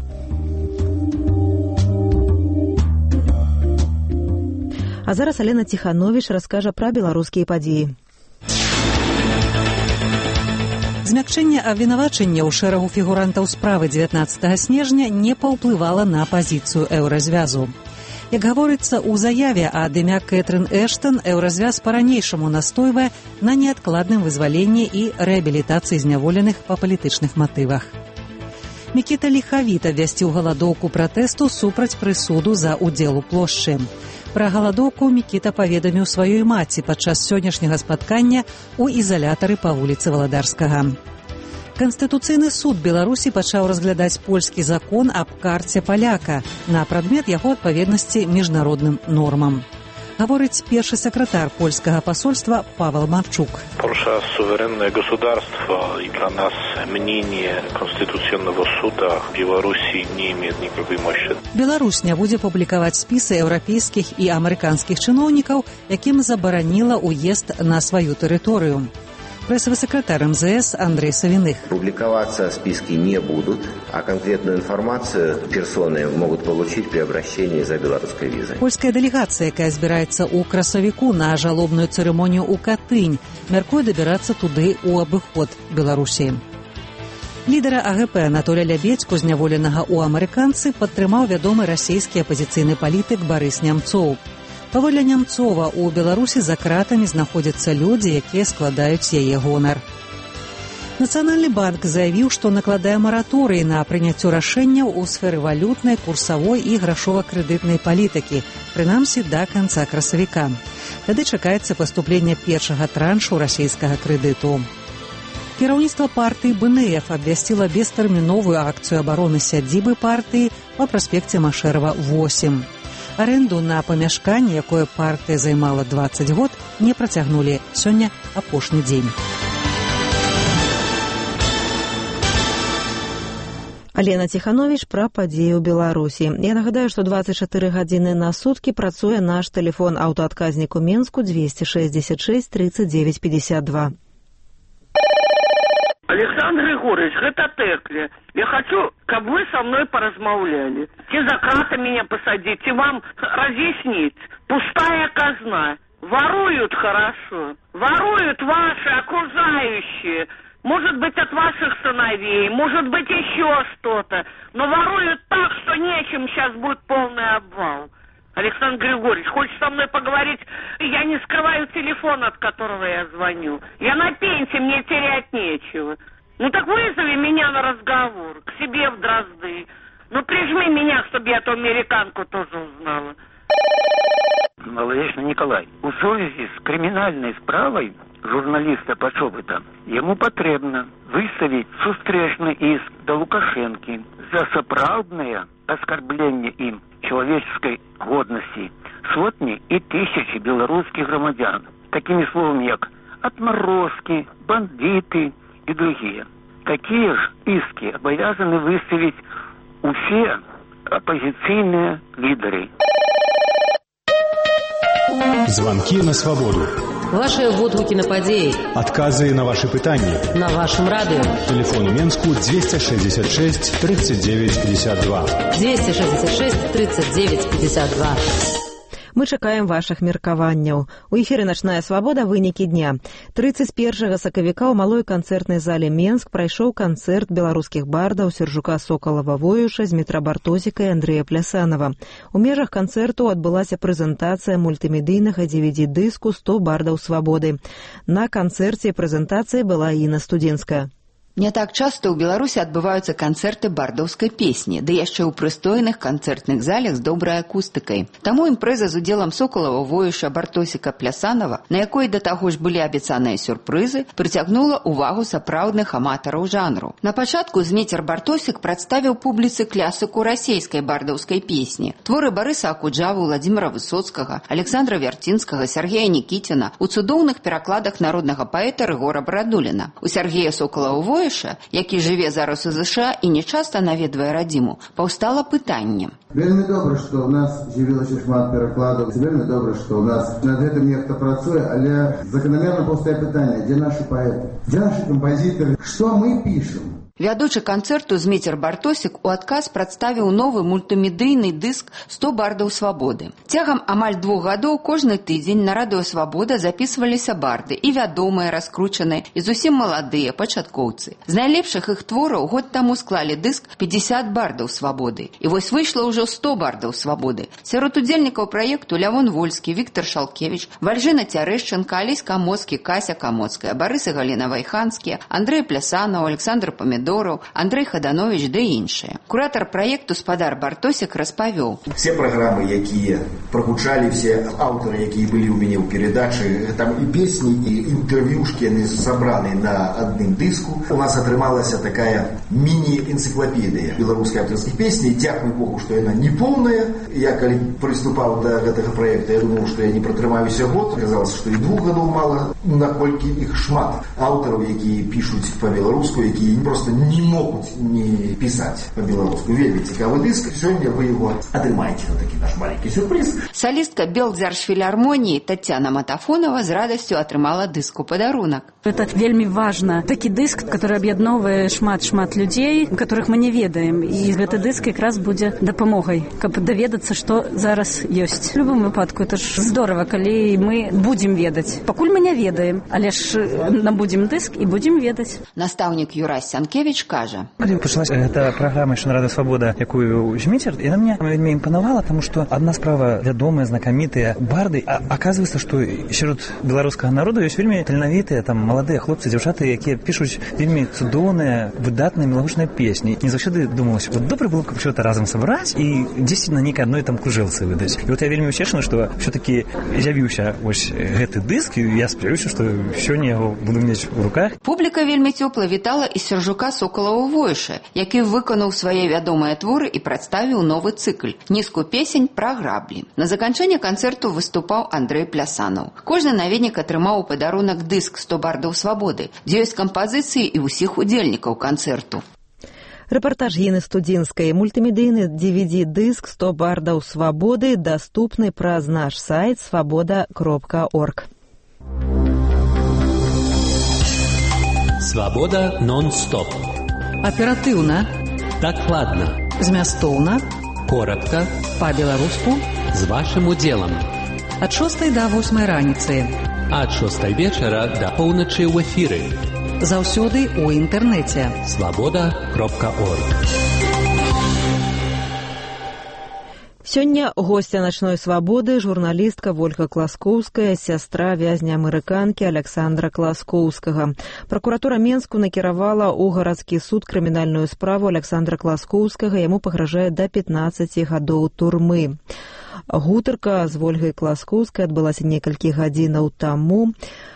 [SPEAKER 2] А зараз Алена Ціхановіч раскажа пра беларускія падзеі.
[SPEAKER 23] Змякчэнне абвінавачання ў шэрагу фігурантаў справы 19 снежня не паўплывала на пазіцыю еўразвязу. Як гаворыцца ў заяве ад імя Кэтрын Эштон, еўразвяз па-ранейшаму настойвае на неадкладным вызваленні і рэабілітацыі зняволеных па палітычных матывах. Мікіта ліхавіта абвясціў галадоўку пратэсту супраць прысуду за ўдзел у плошчы. Пра галадоўку Мікіта паведаміў сваёй маці падчас сённяшняга спаткання ў ізалятары па вуліцы Валадарскага. Канстытуцыйны суд Беларусі пачаў разглядаць польскі закон аб карце паляка на прадмет яго адпаведнасці міжнародным нормам. Говорить перший секретарь польского посольства Павел Марчук.
[SPEAKER 24] Польша суверенное государство, и для нас мнение Конституционного суда в Беларуси не имеет никакой мощи.
[SPEAKER 23] Беларусь не будет публиковать списы европейских и американских чиновников, яким заборонила уезд на свою территорию. Прессовый секретарь МЗС Андрей Савиных.
[SPEAKER 25] Публиковаться списки не будут, а конкретную информацию персоны могут получить при обращении за белорусской визой.
[SPEAKER 23] Польская делегация, якая збираецца ў красавіку на жалобную церемонию у Катынь, мяркуе дабірацца туды ў абыход Беларусі. Лідара АГП Анатолія Лябедзьку, зняволенага ў амерыканцы, падтрымаў вядомы расійскі апазіцыйны палітык Барыс Нямцоў. Паводле Нямцова, у Беларусі за кратамі знаходзяцца людзі, якія складаюць яе гонар. Нацыянальны банк заявіў, што накладае мараторый на прыняццё рашэнняў у сферы валютнай, курсавой і грашова-крэдытнай палітыкі, прынамсі да канца красавіка. Тады чакаецца паступленне першага траншу расійскага крэдыту. Кіраўніцтва партыі БНФ абвясціла бестэрміновую акцыю абароны сядзібы партыі па праспекце Машэрава 8. Аренду на памяшканне, якое партыя займала 20 год, не працягнулі. Сёння апошні дзень.
[SPEAKER 2] Алена Ціхановіч пра падзеі ў Беларусі. Я нагадаю, што 24 гадзіны на суткі працуе наш тэлефон аўтаадказнік у Менску 266 39 52.
[SPEAKER 4] Александр Григорьевич, гэта тэкле. Я хочу, каб вы со мной поразмаўлялі. Ці за краты меня посадить, и вам разъяснить. Пустая казна. Воруют хорошо. Воруют ваши окружающие. Может быть, от ваших сыновей, может быть, еще что-то. Но воруют так, что нечем, сейчас будет полный обвал. Александр Григорьевич, хочешь со мной поговорить? Я не скрываю телефон, от которого я звоню. Я на пенсии, мне терять нечего. Ну так вызови меня на разговор, к себе в Дрозды. Ну прижми меня, чтобы я эту американку тоже узнала.
[SPEAKER 6] Маловечный Николай, у сувязі з кримінальною справою журналіста Пачобыта йому потрібно виставити зустрічний иск до Лукашенки за сапраўднае оскорбление им человеческой годности сотни и тысячи белорусских громадян, такими словами, как отморозки, бандиты и другие. Такие же иски обязаны выставить все оппозиционные лидеры.
[SPEAKER 9] Звонки на свободу.
[SPEAKER 8] Ваши водгуки на падеи.
[SPEAKER 9] Отказы на ваши пытания.
[SPEAKER 8] На вашем радио.
[SPEAKER 9] Телефон у Менску 266 39 52.
[SPEAKER 8] 266 39 52.
[SPEAKER 2] Мы чакаем вашых меркаванняў. У эфіры «Начная свабода» вынікі дня. 31 сакавіка ў малой канцэртнай зале Менск прайшоў канцэрт беларускіх бардаў Сержука Сокалава-Воюша, Змітра Бартосіка і Андрэя Плясанова. У межах канцэрту адбылася прэзентацыя мультымедыйнага DVD-дыску «100 бардаў свабоды». На канцэрце прэзентацыя была Інна Студзенская.
[SPEAKER 7] Не так часто ў Беларусі адбываюцца канцэрты бардаўскай песні, ды яшчэ ў прыстойных канцэртных залях з добрай акустыкай. Таму імпрэза з удзелам Сокалава, Воюша, Бартосіка, Плясанова, на якой да таго ж былі абяцаныя сюрпрызы, прыцягнула ўвагу сапраўдных аматараў жанру. На пачатку Зміцер Бартосік прадставіў публіцы класіку расейскай бардаўскай песні. Творы Барыса Акуджавы, Владзіміра Высоцкага, Александра Вярцінскага, Сергея Нікіціна у цудоўных перакладах народнага паэта Рыгора Барадуліна. У Сергея Сокалава-Воюша, які жыве зараз у ЗША і нечаста наведвае радзіму, паўстала пытанне.
[SPEAKER 10] Вельмі добра, што ў нас з'явілася шмат перакладаў. Вельмі добра, што ў нас над гэтым нехта працуе, але закономерна паўстае пытанне, дзе нашы паэты, дзе нашы кампазітары, што мы пішам?
[SPEAKER 7] Вядучы канцэрту Зміцер Бартосік у адказ прадставіў новы мультымедыйны дыск «100 бардаў свабоды». Цягам амаль 2 гадоў кожны тыдзень на радыё «Свабода» запісваліся барды, і вядомыя, раскручаныя, і зусім маладыя, пачаткоўцы. З найлепшых іх твораў год таму склалі дыск «50 бардаў свабоды». І вось выйшла ўжо 100 бардаў свабоды. Сярод удзельнікаў праекту Лявон Вольскі, Віктор Шалкевіч, Вальжына Цярэшчынка, Алесь Камоцкі, Кася Камоцкая, Барыс і Галіна Вайханскія, Андрэй Плясанаў, Александр Памедораў, Андрей Хаданович да іншыя. Куратар праекту спадар Бартосік распавёў.
[SPEAKER 11] Все праграмы, якія прагучалі, все аўтары, якія былі ў мяне ў перадачы, там і песні, і інтэрв'юшкі, яны сабраны на адным дыску. У нас атрымалася такая міні-энцыклапедыя беларускай аўтарскіх песней. Дзякуй Богу, што яна не поўная. Я калі прыступаў да гэтага праекта, я думаў, што я не пратрымаюся год. Казалася, што і 2 гадоў мала, наколькі іх шмат аўтараў, якія пішуць па-беларуску, якія просто не могут не писать по-белорусски. Вельмі цікавы диск. Сёння вы его атрымаете на такі наш маленький сюрприз.
[SPEAKER 7] Солистка Белдзяржфілармоніі Тацяна Матафонова з радасцю атрымала дыску падарунак.
[SPEAKER 26] Это вельмі важна. Такі дыск, который аб'ядноўвае шмат людзей, которых мы не ведаем. І гэты дыск якраз будзе дапамогай, каб даведацца, што зараз ёсць. В любым выпадку, это ж здорово, калі мы будзем ведаць. Пакуль мы не ведаем, але ж набудзем дыск і будзем ведаць.
[SPEAKER 7] Настаўнік Юрась Сянкевич кажа.
[SPEAKER 27] Калі пачалася эта праграма яшчэ на радыё «Свабода», якую Зміцер, яна мне вельмі імпанавала, таму што адна справа вядомыя, знакамітыя барды, а аказваецца, што сярод беларускага народу ёсць вельмі таленавітыя, там маладыя хлопцы, дзяўчаты, якія пішуць вельмі цудоўныя, выдатныя мелагучныя песні. Не заўсёды думалася, вот добра было б усё это разам сабраць і дзесьці на нейкай адной там кружэлцы выдаць. І вот я вельмі ўцешаны, што ўсё-такі з'явіўся вось гэты дыск, і я спадзяюся, што сёння яго буду мець у руках.
[SPEAKER 7] Публіка вельмі цёпла вітала і Сержука Сокалава-Воюша, які выканаў свае вядомыя творы і прадставіў новы цыкль «Нізку песень пра граблі». На заканчэнне канцэрту выступаў Андрэй Плясанаў. Кожны наведнік атрымаў у падарунак дыск «100 бардаў свабоды», дзе ёсць кампазіцыі і ўсіх удзельнікаў канцэрту.
[SPEAKER 2] Рэпартаж Інны Студзенскай. Мультымедыйны DVD-дыск «100 бардаў свабоды» даступны праз наш сайт свабода.орг.
[SPEAKER 5] Свобода нон-стоп.
[SPEAKER 23] Аператыўна.
[SPEAKER 5] Докладно.
[SPEAKER 23] Змястоўна.
[SPEAKER 5] Коротко.
[SPEAKER 23] Па-беларуску.
[SPEAKER 5] С вашим уделом.
[SPEAKER 23] Ад 6 до 8 раніцы.
[SPEAKER 5] Ад 6 вечера до полночи в эфире.
[SPEAKER 23] Заўсёды у інтэрнэце.
[SPEAKER 5] Свобода.орг.
[SPEAKER 2] Сёння гостья «Ночной свободы» журналістка Вольга Класкоўская, сястра вязня-амерыканкі Александра Класкоўскага. Пракуратура Менску накіравала ў гарадскі суд крымінальную справу Александра Класкоўскага, яму пагражае да 15 гадоў турмы. Гутарка з Вольгай Класкоўскай адбылася некалькі гадзінаў таму.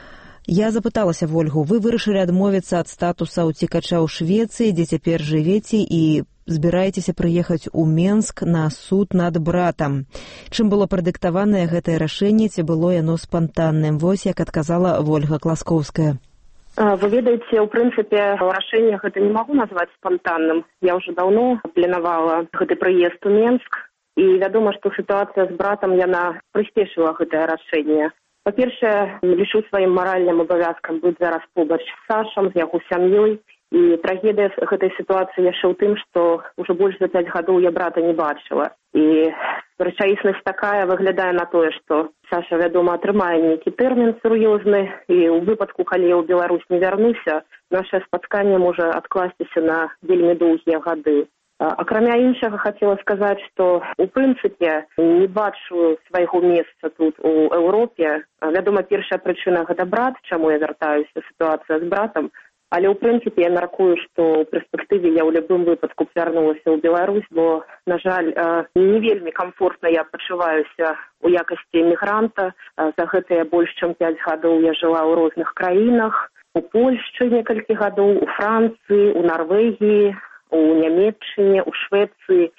[SPEAKER 2] Я запыталася Вольгу, вы вырашылі адмовіцца ад статуса ўцекача ў Швецыі, дзе цяпер жывеце, і збіраецеся прыехаць у Менск на суд над братам. Чым было прадыктаванае гэтае рашэнне, ці было яно спантанным? Вось як адказала Вольга Класкоўская.
[SPEAKER 12] Вы ведаеце, ў прынцыпе, рашэнне гэта не магу назваць спантанным. Я ўжо даўно планавала гэты прыезд у Менск, і вядома, што сітуацыя з братам, яна прыспешыла гэтае рашэнне. Па-першае, лічу сваім маральным абавязкам быць зараз побач з Сашам, з яго сям'ёй. І трагедыя гэтай сітуацыі яшчэ ў тым, што ўжо больш за 5 гадоў я брата не бачыла. І рэчаіснасць такая выглядае на тое, што Саша, вядома, атрымае нейкі тэрмін сур'ёзны, і ў выпадку, калі я ў Беларусь не вярнуся, нашае спатканне можа адкласціся на вельмі доўгія гады. Акрамя іншага, хацела сказаць, што у прынцыпе не бачу свайго месца тут у Еўропе. Вядома, першая прычына гэта брат, чаму я вяртаюся, сітуацыя з братам. Але ў прынцыпе я мяркую, што ў перспектыве я ў любым выпадку вярнулася ў Беларусь, бо, на жаль, не вельмі камфортна я пачуваюся у якасці эмігранта. За гэтыя больш чым 5 гадоў я жыла ў розных краінах, у Польшчы некалькі гадоў, у Францыі, у Нарвегіі, у Нямецчыне, у Швецыі.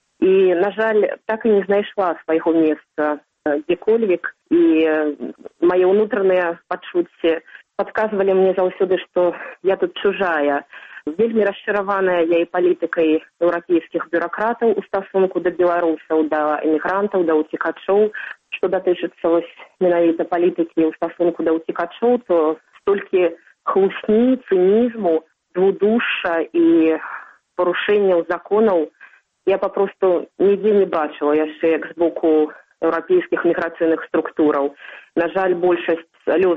[SPEAKER 12] І, на жаль, так і не знайшла свайго месца дзе-кольвік. І мае ўнутраныя пачуцці падказвалі мне заўсёды, што я тут чужая. Вельмі расчараваная я і палітыкай еўрапейскіх бюракратаў у стасунку да беларусаў, да эмігрантаў, да ўцекачоў. Што датычыцца менавіта палітыкі ў стасунку да ўцекачоў, то столькі хлусні, цынізму, двудушша і парушэнняў законаў я папросту нідзе не бачыла яшчэ як з боку еўрапейскіх міграцыйных структураў. На жаль, большасць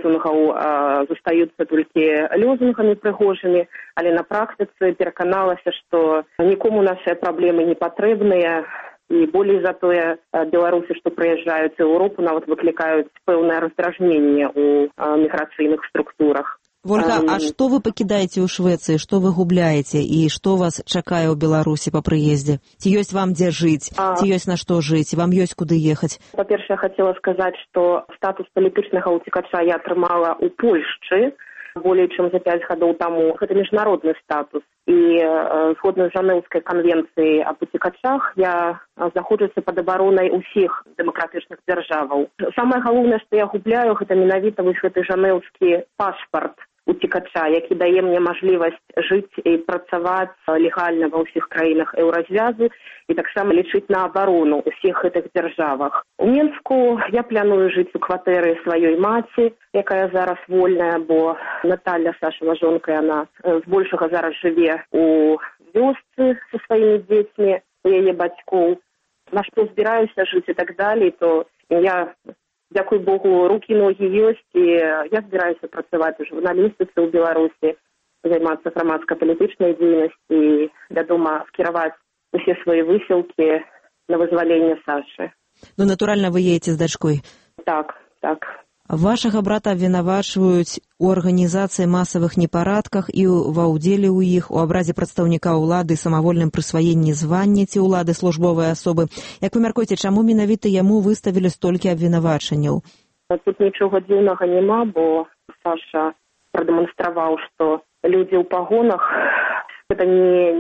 [SPEAKER 12] лёзунгаў застаюцца толькі лёзунгамі прыгожымі, але на практыцы пераканалася, што нікому нашыя праблемы не патрэбныя, і болей за тое беларусы, што прыязджаюць у Еўропу, нават выклікаюць пэўнае раздражненне ў міграцыйных структурах.
[SPEAKER 2] Вольга, а што вы пакідаеце ў Швецыі, што вы губляеце і што вас чакае ў Беларусі па прыездзе? Ці ёсць вам дзе жыць, ці ёсць на што жыць, вам ёсць куды ехаць?
[SPEAKER 12] Па-першае, хацела сказаць, што статус палітычнага ўцекача я атрымала ў Польшчы болей чым за 5 гадоў таму. Гэта міжнародны статус. І згодна з Жанэўскай канвенцыяй аб уцекачах я знаходжуся пад абаронай усіх дэмакратычных дзяржаваў. Самае галоўнае, што я губляю, гэта менавіта вось гэты жанэўскі пашпарт уцекача, які дае мне мажлівасць жыць і працаваць легальна ва ўсіх краінах еўразвязу і таксама лічыць на абарону ўсіх гэтых дзяржавах. У Менску я планую жыць у кватэры сваёй маці, якая зараз вольная, бо Наталья, Сашава жонка, яна збольшага зараз жыве у вёсцы са сваімі дзецьмі, у яе бацькоў. На што збіраюся жыць і так далей, то я, дзякуй Богу, рукі-ногі ёсць, і я збіраюся працаваць у журналістыцы ў Беларусі, займацца грамадска-палітычнай дзейнасцю і, вядома, скіраваць усе свае высілкі на вызваленне Сашы.
[SPEAKER 2] Ну, натуральна, вы едзеце з дачкой?
[SPEAKER 12] Так, так.
[SPEAKER 2] Вашага брата абвінавачваюць у арганізацыі масавых непарадках і ва ўдзеле ў іх, у абразе прадстаўніка ўлады, самавольным прысваенні звання ці ўлады службовай асобы. Як вы мяркуеце, чаму менавіта яму выставілі столькі абвінавачанняў?
[SPEAKER 12] Тут нічога дзіўнага няма, бо Саша прадэманстраваў, што людзі ў пагонах гэта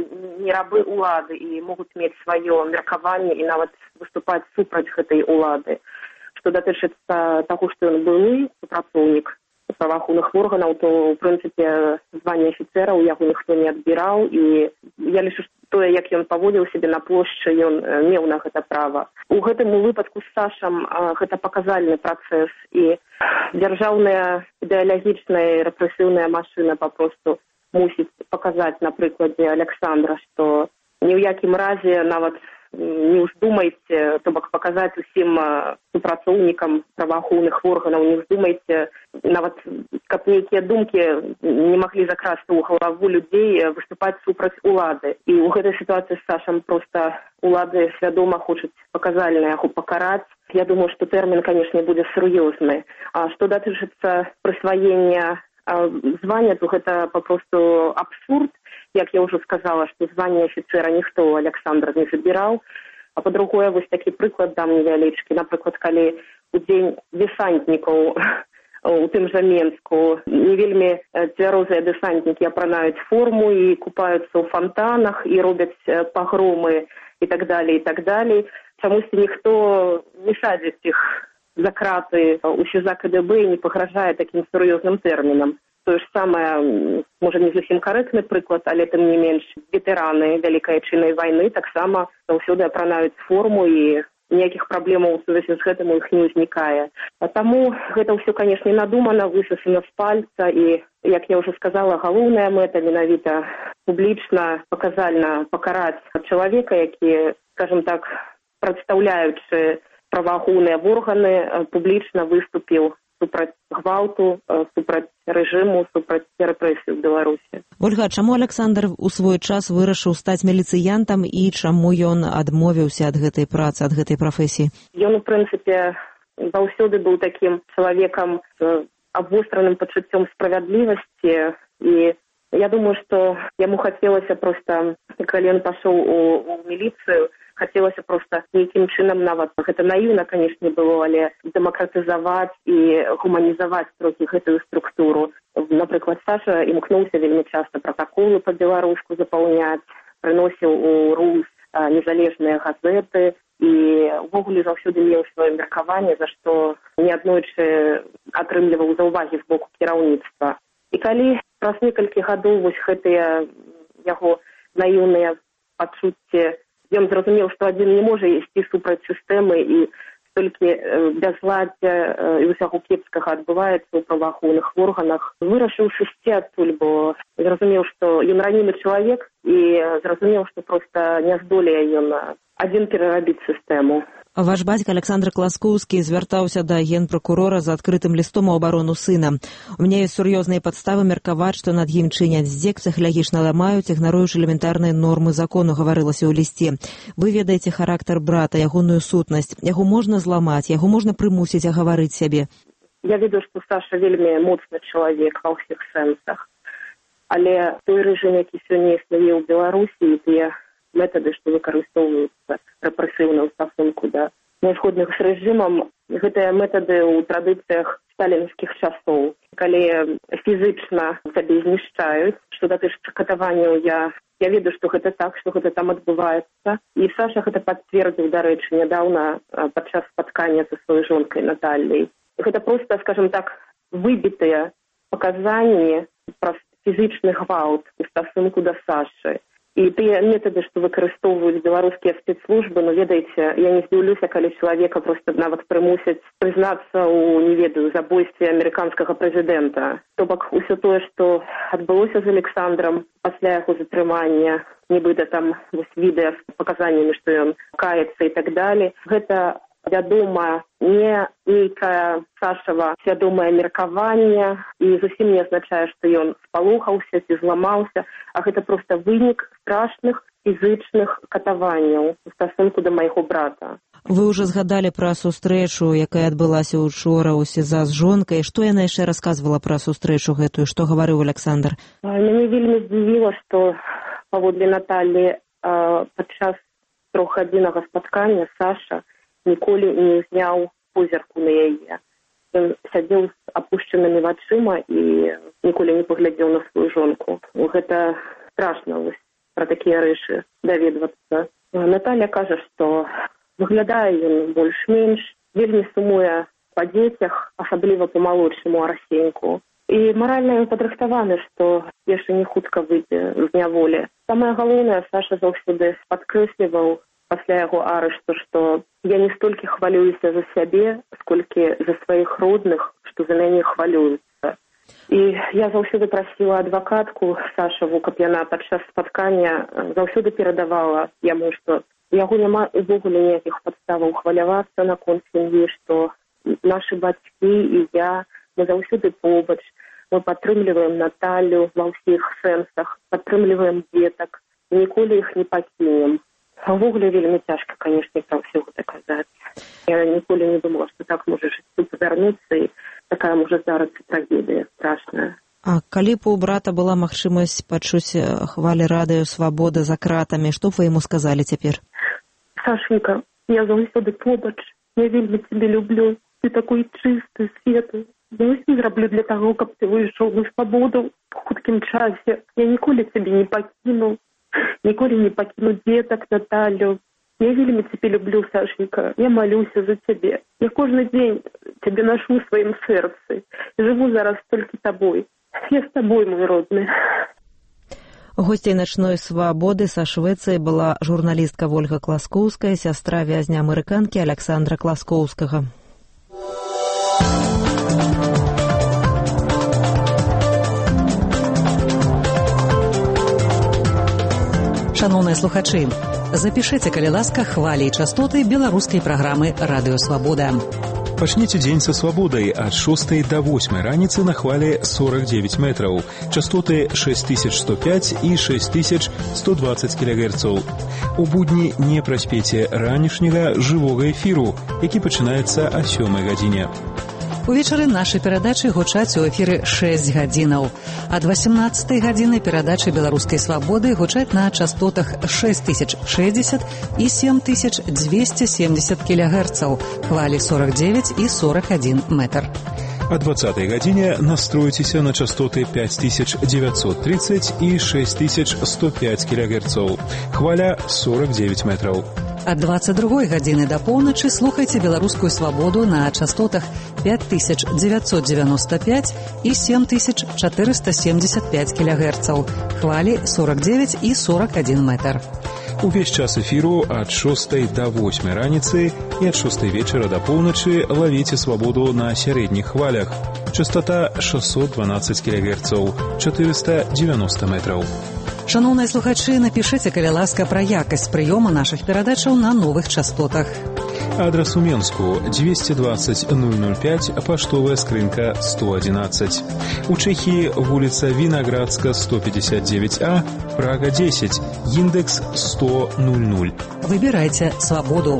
[SPEAKER 12] не рабы ўлады і могуць мець сваё меркаванне і нават выступаць супраць гэтай улады. Што датычыцца таго, што ён былы супрацоўнік праваахоўных органаў, то, ў прынцыпе, званне афіцэра ў яго ніхто не адбіраў, і я лічу, што тое, як ён паводзіў сябе на плошчы, ён меў на гэта права. У гэтым выпадку з Сашам гэта паказальны працэс, і дзяржаўная ідэалагічная рэпрэсіўная машына папросту мусіць паказаць на прыкладзе Александра, што ні ў якім разе нават не ўздумайце, то бок паказаць усім супрацоўнікам праваахоўных органаў, не ўздумайце, нават каб нейкія думкі не маглі закрасці ў галаву людзей выступаць супраць улады. І ў гэтай сітуацыі з Сашам проста улады свядома хочуць паказальна яго пакараць. Я думаю, што тэрмін, канешне, будзе сур'ёзны. А што датычыцца прысваення звання, то гэта папросту абсурд. Як я ўжо сказала, што званне афіцэра ніхто Александра не забіраў. А па-другое, вось такі прыклад дам невялічкі. Напрыклад, калі у дзень дэсантнікаў у тым жа Менску не вельмі цвярозыя дэсантнікі апранаюць форму і купаюцца ў фонтанах і робяць пагромы і так далей, і так далей. Чамусьці ніхто не садзіць іх за краты ў СІЗА КДБ і не пагражае такім сур'ёзным тэрмінам. Тое ж самае, можа, не зусім карэктны прыклад, але тым не менш ветэраны Вялікай Адчайнай вайны таксама заўсёды апранаюць форму і ніякіх праблемаў у сувязі з гэтым у іх не ўзнікае. А таму гэта ўсё, канешне, надумана, высасана з пальца і, як я ўжо сказала, галоўная мэта менавіта публічна, паказальна пакараць чалавека, які, скажем так, прадстаўляючы праваахоўныя органы, публічна выступіў супраць гвалту, супраць рэжыму, супраць рэпрэсій у Беларусі.
[SPEAKER 2] Ольга, чаму Александр у свой час вырашыў стаць міліцыянтам і чаму ён адмовіўся ад гэтай працы, ад гэтай прафесіі?
[SPEAKER 12] Ён, у прынцыпе, заўсёды быў такім чалавекам з абвостраным пачуццём справядлівасці, і я думаю, што яму хацелася проста, калі ён пашоў у міліцыю, хацелася проста нейкім чынам, нават гэта наіўна, канешне, было, але дэмакратызаваць і гуманізаваць трохі гэтую структуру. Напрыклад, Саша імкнуўся вельмі часта пратаколы па-беларуску запаўняць, прыносіў у РУС незалежныя газеты і ўвогуле заўсёды меў сваё меркаванне, за што неаднойчы атрымліваў заўвагі з боку кіраўніцтва. І калі праз некалькі гадоў вось гэтыя яго наіўныя пачуцці, ён зразумеў, што адзін не можа ісці супраць сістэмы і столькі бязладдзя і ўсяго кепскага адбываецца ў праваахоўных органах. Вырашыў сысці адтуль, бо зразумеў, што ён ранімы чалавек і зразумеў, што проста не здолее ён адзін перарабіць сістэму.
[SPEAKER 2] Ваш бацька Александр Класкоўскі звяртаўся да генпракурора за адкрытым лістом у абарону сына. У мяне ёсць сур'ёзныя падставы меркаваць, што над ім чыняць здзек, псіхалагічна ламаюць, ігнаруючы элементарныя нормы закону, гаварылася ў лісце. Вы ведаеце характар брата, ягоную сутнасць. Яго можна зламаць, яго можна прымусіць агаварыць сябе.
[SPEAKER 12] Я ведаю, што Саша вельмі моцны чалавек ва ўсіх сэнсах. Але той рэжым, які сёння існуе ў Беларусі, і тыя метады, што выкарыстоўваюцца рэпрэсіўна ў стасунку да нязгодных з рэжымам, гэтыя метады ў традыцыях сталінскіх часоў. Калі фізычна сабе знішчаюць, што датычыцца катаванняў, я ведаю, што гэта так, што гэта там адбываецца. І Саша гэта пацвердзіў, дарэчы, нядаўна падчас спаткання са сваёй жонкай Натальяй. Гэта проста, скажем так, выбітыя паказанні пра фізічны гвалт у стасунку да Сашы. І тыя метады, што выкарыстоўваюць беларускія спецслужбы, ну, ведаеце, я не здзіўлюся, калі чалавека проста нават прымусяць прызнацца ў, не ведаю, забойстве амерыканскага прэзідэнта. То бок, усё тое, што адбылося з Александрам пасля яго затрымання, нібыта там вось відэа з паказаннямі, што ён каецца і так далей, гэта вядома, не нейкае Сашава свядомае меркаванне і зусім не азначае, што ён спалохаўся ці зламаўся, а гэта проста вынік страшных фізычных катаванняў у стасунку да майго брата.
[SPEAKER 2] Вы ўжо згадалі пра сустрэчу, якая адбылася учора ў СІЗА з жонкай. Што яна яшчэ расказвала пра сустрэчу гэтую? Што гаварыў Александр?
[SPEAKER 12] Мяне вельмі здзівіла, што паводле Натальі падчас трохгадзіннага спаткання Саша ніколі не зняў позірку на яе. Ён сядзеў з апушчанымі вачыма і ніколі не паглядзеў на сваю жонку. Гэта страшна вось пра такія рэчы даведвацца. Наталья кажа, што выглядае ён больш-менш, вельмі сумуе па дзецях, асабліва па малодшаму Арсеньку. І маральна ён падрыхтаваны, што яшчэ не хутка выйдзе з няволі. Самае галоўнае, Саша заўсёды падкрэсліваў пасля яго арышту, што я не столькі хвалююся за сябе, сколькі за сваіх родных, што за мяне хвалююцца. І я заўсёды прасіла адвакатку Сашаву, каб яна падчас спаткання заўсёды перадавала яму, што у яго няма увогуле ніякіх падставаў хвалявацца наконт сям'і, што нашы бацькі і я, мы заўсёды побач, мы падтрымліваем Наталью ва ўсіх сэнсах, падтрымліваем дзетак, ніколі іх не пакінем. Увогуле вельмі цяжка, канешне, пра ўсё гэта казаць. Я ніколі не думала, што так можа жыццё павярнуцца і такая можа здарыцца трагедыя страшная.
[SPEAKER 2] А калі б у брата была магчымасць пачуць хвалі радыё «Свабода» за кратамі, што б вы яму сказалі цяпер?
[SPEAKER 12] Сашенька, я заўсёды побач, я вельмі цябе люблю, ты такой чысты, светлы. Я ўсё зраблю для таго, каб ты выйшаў на свабоду в хуткім часе. Я ніколі цябе не пакіну, ніколі не пакіну дзетак, Наталью. Я вельмі цябе люблю, Сашенька, я малюся за цябе. Я кожны дзень цябе нашу ў сваім сэрцы. Жыву зараз толькі табой. Я з табой, мой родны.
[SPEAKER 2] Госцей начной «Свабоды» са Швецыі была журналістка Вольга Класкоўская, сястра вязня-амерыканкі Александра Класкоўскага.
[SPEAKER 23] Шановныя слухачы, запішыце, калі ласка, хвалі і частоты беларускай праграмы «Радыё Свабода».
[SPEAKER 1] Пачніце дзень са свабодай ад 6 до 8 раніцы на хвалі 49 метраў. Частоты 6105 і 6120 кГц. У будні не праспеце ранішняга жывога эфіру, які пачынаецца о 7 гадзіне.
[SPEAKER 23] Увечары нашай перадачы гучаць у эфіры 6 гадзінаў. Ад 18 гадзіны перадачы беларускай свабоды гучаць на частотах 6060 і 7270 кГц, хвалі 49 і 41 метр.
[SPEAKER 1] О 20 гадзіне настройцеся на частоты 5930 і 6105 кГц, хваля 49 метраў.
[SPEAKER 23] Ад 22 гадзіны да поўначы слухайце беларускую свабоду на частотах 5995 і 7475 кГц, хвалі 49 і 41 метр.
[SPEAKER 1] Увесь час эфіру ад 6 до 8 раніцы і ад 6 вечара до поўначы лавіце свабоду на сярэдніх хвалях. Частота 612 кГц, 490 метраў.
[SPEAKER 23] Шановныя слухачы, напішыце, калі ласка, пра якасць прыёма нашых перадачаў на новых частотах.
[SPEAKER 1] Адрес у Менску 220 005, паштовая скрынка 111. У Чэхіі вуліца Вінаградска 159А, Прага 10, індекс 10000.
[SPEAKER 23] Выбірайце свабоду.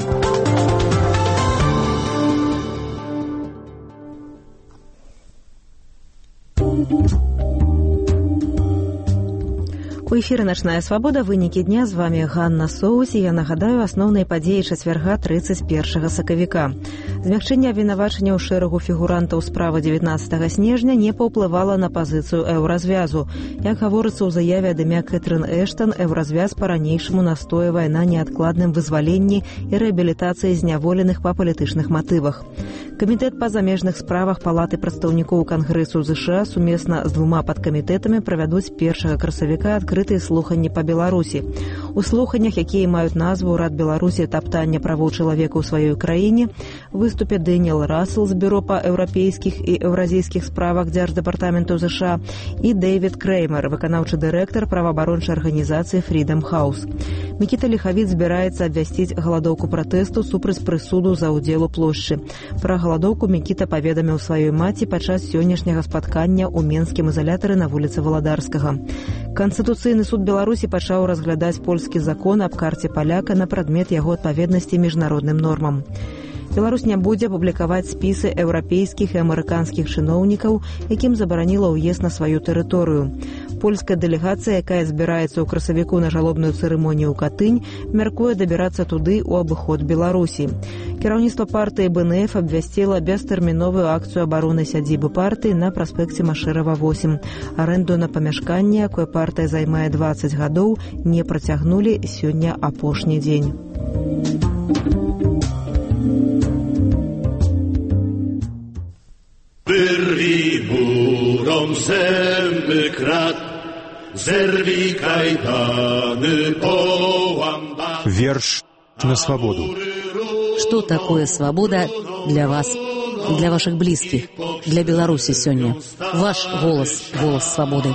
[SPEAKER 2] У эфіры «Начная свабода», вынікі дня, з вами Ганна Соус, і я нагадаю асноўныя падзеі чацвярга 31 сакавіка. Змягчэнне абвінавачання ў шэрагу фігурантаў справы 19 снежня не паўплывала на пазіцыю еўразвязу. Як гаворыцца ў заяве ад імя Кэтрын Эштон, еўразвяз па-ранейшаму настойвае на неадкладным вызваленні і рэабілітацыі зняволеных па палітычных матывах. Камітэт па замежных справах Палаты прадстаўнікоў Кангрэсу ЗША сумесна з двума падкамітэтамі правядуць 1 красавіка адкрытыя слуханні па Беларусі. У слуханнях, якія маюць назву «Рад Беларусі. Таптання правоў чалавека ў сваёй краіне», выступяць Дэніэл Рассел з Бюро па еўрапейскіх і еўразійскіх справах Дзярждэпартаменту ЗША і Дэвід Крэймер, выканаўчы дырэктар праваабарончай арганізацыі Freedom House. Мікіта Ліхавіт збіраецца абвясціць галадоўку пратэсту супраць прысуду за ўдзел у плошчы. Пра галадоўку Мікіта паведаміў сваёй маці падчас сённяшняга спаткання ў менскім ізалятары на вуліцы Валадарскага. Канстытуцыйны суд Беларусі пачаў разглядаць польскі закон аб карце паляка на прадмет яго адпаведнасці міжнародным нормам. Беларусь не будзе публікаваць спісы еўрапейскіх і амерыканскіх чыноўнікаў, якім забараніла ўезд на сваю тэрыторыю. Польская дэлегацыя, якая збіраецца ў красавіку на жалобную цырымонію ў Катынь, мяркуе дабірацца туды ў абыход Беларусі. Кіраўніцтва партыі БНФ абвясціла бестэрміновую акцыю абароны сядзібы партыі на праспекце Машэрава 8. Арэнду на памяшканне, якое партыя займае 20 гадоў, не працягнулі сёння апошні дзень.
[SPEAKER 13] Wyrwij górą zęby krat, zerwij kajdany, połam
[SPEAKER 9] Верш на свободу.
[SPEAKER 8] Что такое свобода для вас? для ваших близких, для Беларуси сегодня. Ваш голос, голос свободы.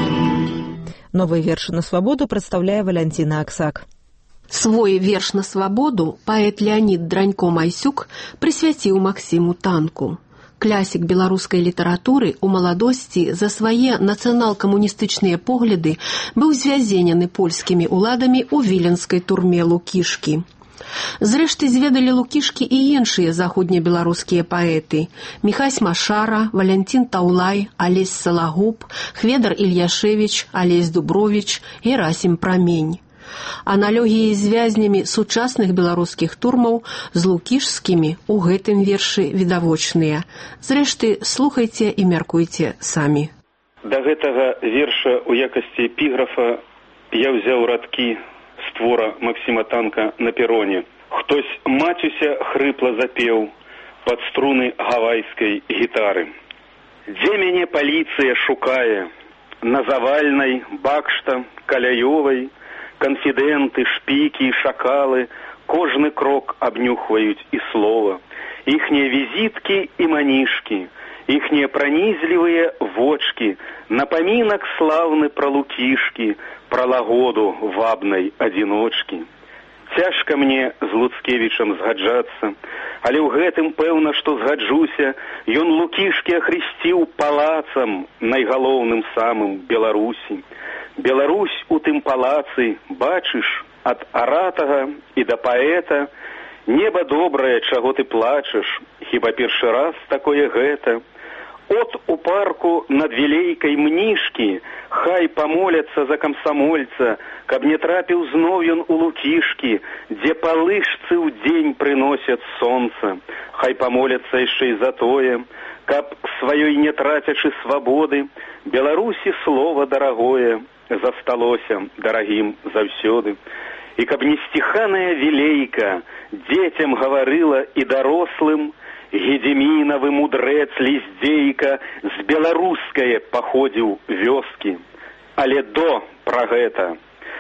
[SPEAKER 2] Новый верш на свободу представляе Валянціна Аксак.
[SPEAKER 14] Свой верш на свободу паэт Леонид Дранько-Майсюк прысвяціў Максиму Танку. Клясік беларускай літаратуры ў маладосці за свае нацыянал-камуністычныя погляды быў звязенены польскімі ўладамі ў віленскай турме Лукішкі. Зрэшты, зведалі Лукішкі і іншыя заходнебеларускія паэты – Міхась Машара, Валянцін Таулай, Алесь Салагуб, Хведар Ільяшевіч, Алесь Дубровіч, Герасім Прамень. Аналогіі з вязнямі сучасных беларускіх турмаў з лукішскімі ў гэтым вершы відавочныя. Зрэшты, слухайце і мяркуйце самі.
[SPEAKER 15] Да гэтага верша ў якасці эпіграфа я ўзяў радкі з твора Максима Танка «На пероне». Хтось мацюся хрыпла запеў пад струны гавайскай гітары. Дзе мяне паліцыя шукае? На Завальнай, Бакшта, Каляёвай, конфиденты, шпікі, шакалы, кожны крок обнюхваюць і слова. Іхнія візіткі і манішкі, іхнія пранізлівыя вочкі, напамінак славны пра Лукішкі, пра лагоду вабнай адзіночкі. Цяжка мне з Луцкевічам згаджацца, але ў гэтым пэўна, што згаджуся, ён Лукішкі ахрысціў палацам, найгалоўным самым Беларусі. Беларусь у тым палацы, бачыш, ад аратага і да паэта, неба добрае, чаго ты плачаш, хіба першы раз такое гэта. От у парку над вілейкай мнішкі, хай памоляцца за камсамольца, каб не трапіў зноў ён у Лукішкі, дзе палышцы ў дзень прыносяць сонца. Хай памоляцца яшчэ і за тое, каб сваёй не трацячы свабоды, Беларусі слова дарагое засталося дарагім заўсёды. І каб несціханая вілейка дзецям гаварыла і дарослым, Гедзімінавы мудрэц Ліздзейка з беларускае паходзіў вёскі. Але пра гэта.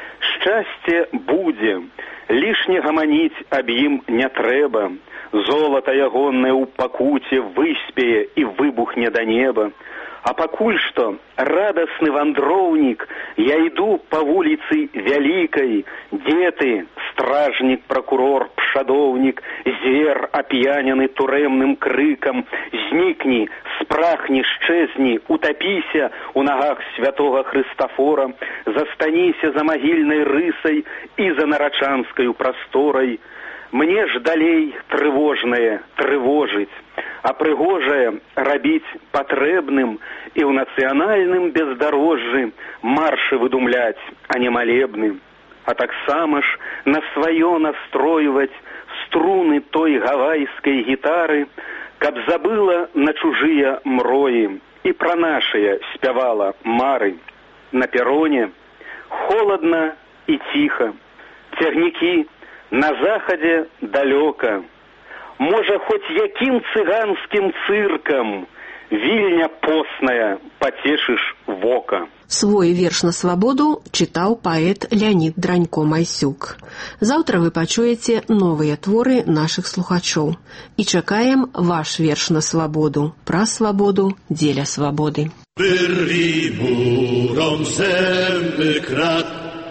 [SPEAKER 15] Шчасце будзе, лішне гаманіць аб ім не трэба. Золата ягонае ў пакуце выспее і выбухне да неба. А пакуль што, радасны вандроўнік, я іду па вуліцы вялікай, дзе ты, стражнік, пракурор, пшадоўнік, звер, ап'янены турэмным крыкам, знікні, спрахні, шчэзні, утапіся у нагах святога Хрыстафора, застаніся за магільнай рысай і за нарачанскаю прасторай. Мне ж далей трывожнае трывожыць, а прыгожае рабіць патрэбным і ў нацыянальным бездарожжы маршы выдумляць, а не малебны. А таксама ж на сваё настройваць струны той гавайскай гітары, каб забыла на чужыя мроі і пра нашыя спявала мары. На пероне холадна і ціха, цягнікі на захадзе далёка. Можа, хоць якім цыганскім цыркам вільня постная пацешыш вока.
[SPEAKER 14] Свой верш на свабоду чытаў паэт Леонид Дранько-Майсюк. Заўтра вы пачуеце новыя творы нашых слухачоў. І чакаем ваш верш на свабоду. Пра свабоду, дзеля свабоды.
[SPEAKER 13] Wyrwij murom zęby krat,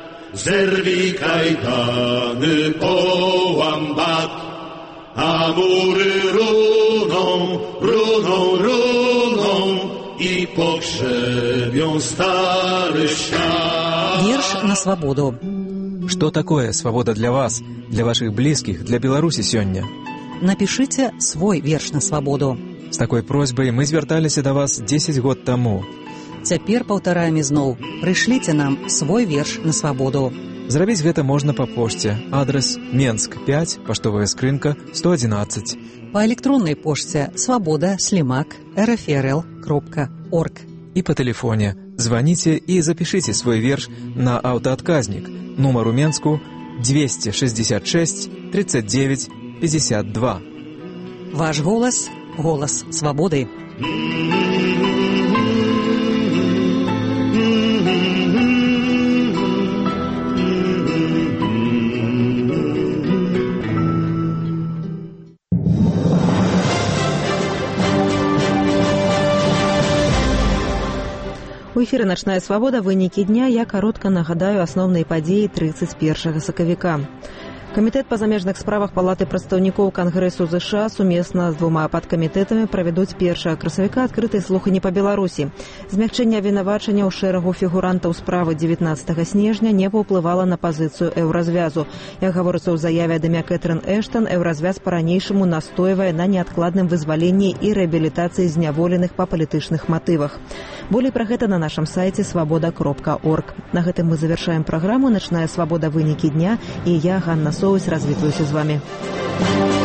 [SPEAKER 13] zerwij kajdany, połam bat, a mury runą, runą, runą i pogrzebią stary świat.
[SPEAKER 23] Верш на свободу.
[SPEAKER 16] Что такое свобода для вас, для ваших близких, для Беларуси сёння?
[SPEAKER 23] Напишите свой верш на свободу.
[SPEAKER 16] С такой просьбой мы звярталіся да вас 10 год таму.
[SPEAKER 23] Цяпер паўтараем ізноў. Прышліце нам свой верш на свабоду.
[SPEAKER 16] Зрабіць гэта можна па пошце. Адрес Менск 5, паштовая скрынка 111.
[SPEAKER 23] Па электроннай пошце svoboda@rfrl.org.
[SPEAKER 16] І па тэлефоне. Званіце і запішыце свой верш на аўтаадказнік. Нумар у Менску 266 39 52.
[SPEAKER 23] Ваш голас – голас свабоды.
[SPEAKER 2] У эфіры «Начная свабода», вынікі дня. Я каротка нагадаю асноўныя падзеі 31 сакавіка. Камітэт па замежных справах Палаты прадстаўнікоў Кангрэсу ЗША сумесна з двума падкамітэтамі правядуць 1 красавіка адкрытыя слуханні па Беларусі. Змягчэнне абвінавачання ў шэрагу фігурантаў справы 19 снежня не паўплывала на пазіцыю еўразвязу. Як гаворыцца ў заяве ад імя Кэтрын Эштон, еўразвяз па-ранейшаму настойвае на неадкладным вызваленні і рэабілітацыі зняволеных па палітычных матывах. Болей пра гэта на нашым сайце свабода.орг. На гэтым мы завяршаем праграму «Начная свабода. Вынікі дня» і я, Ганна Соваць, развітваюся з вами.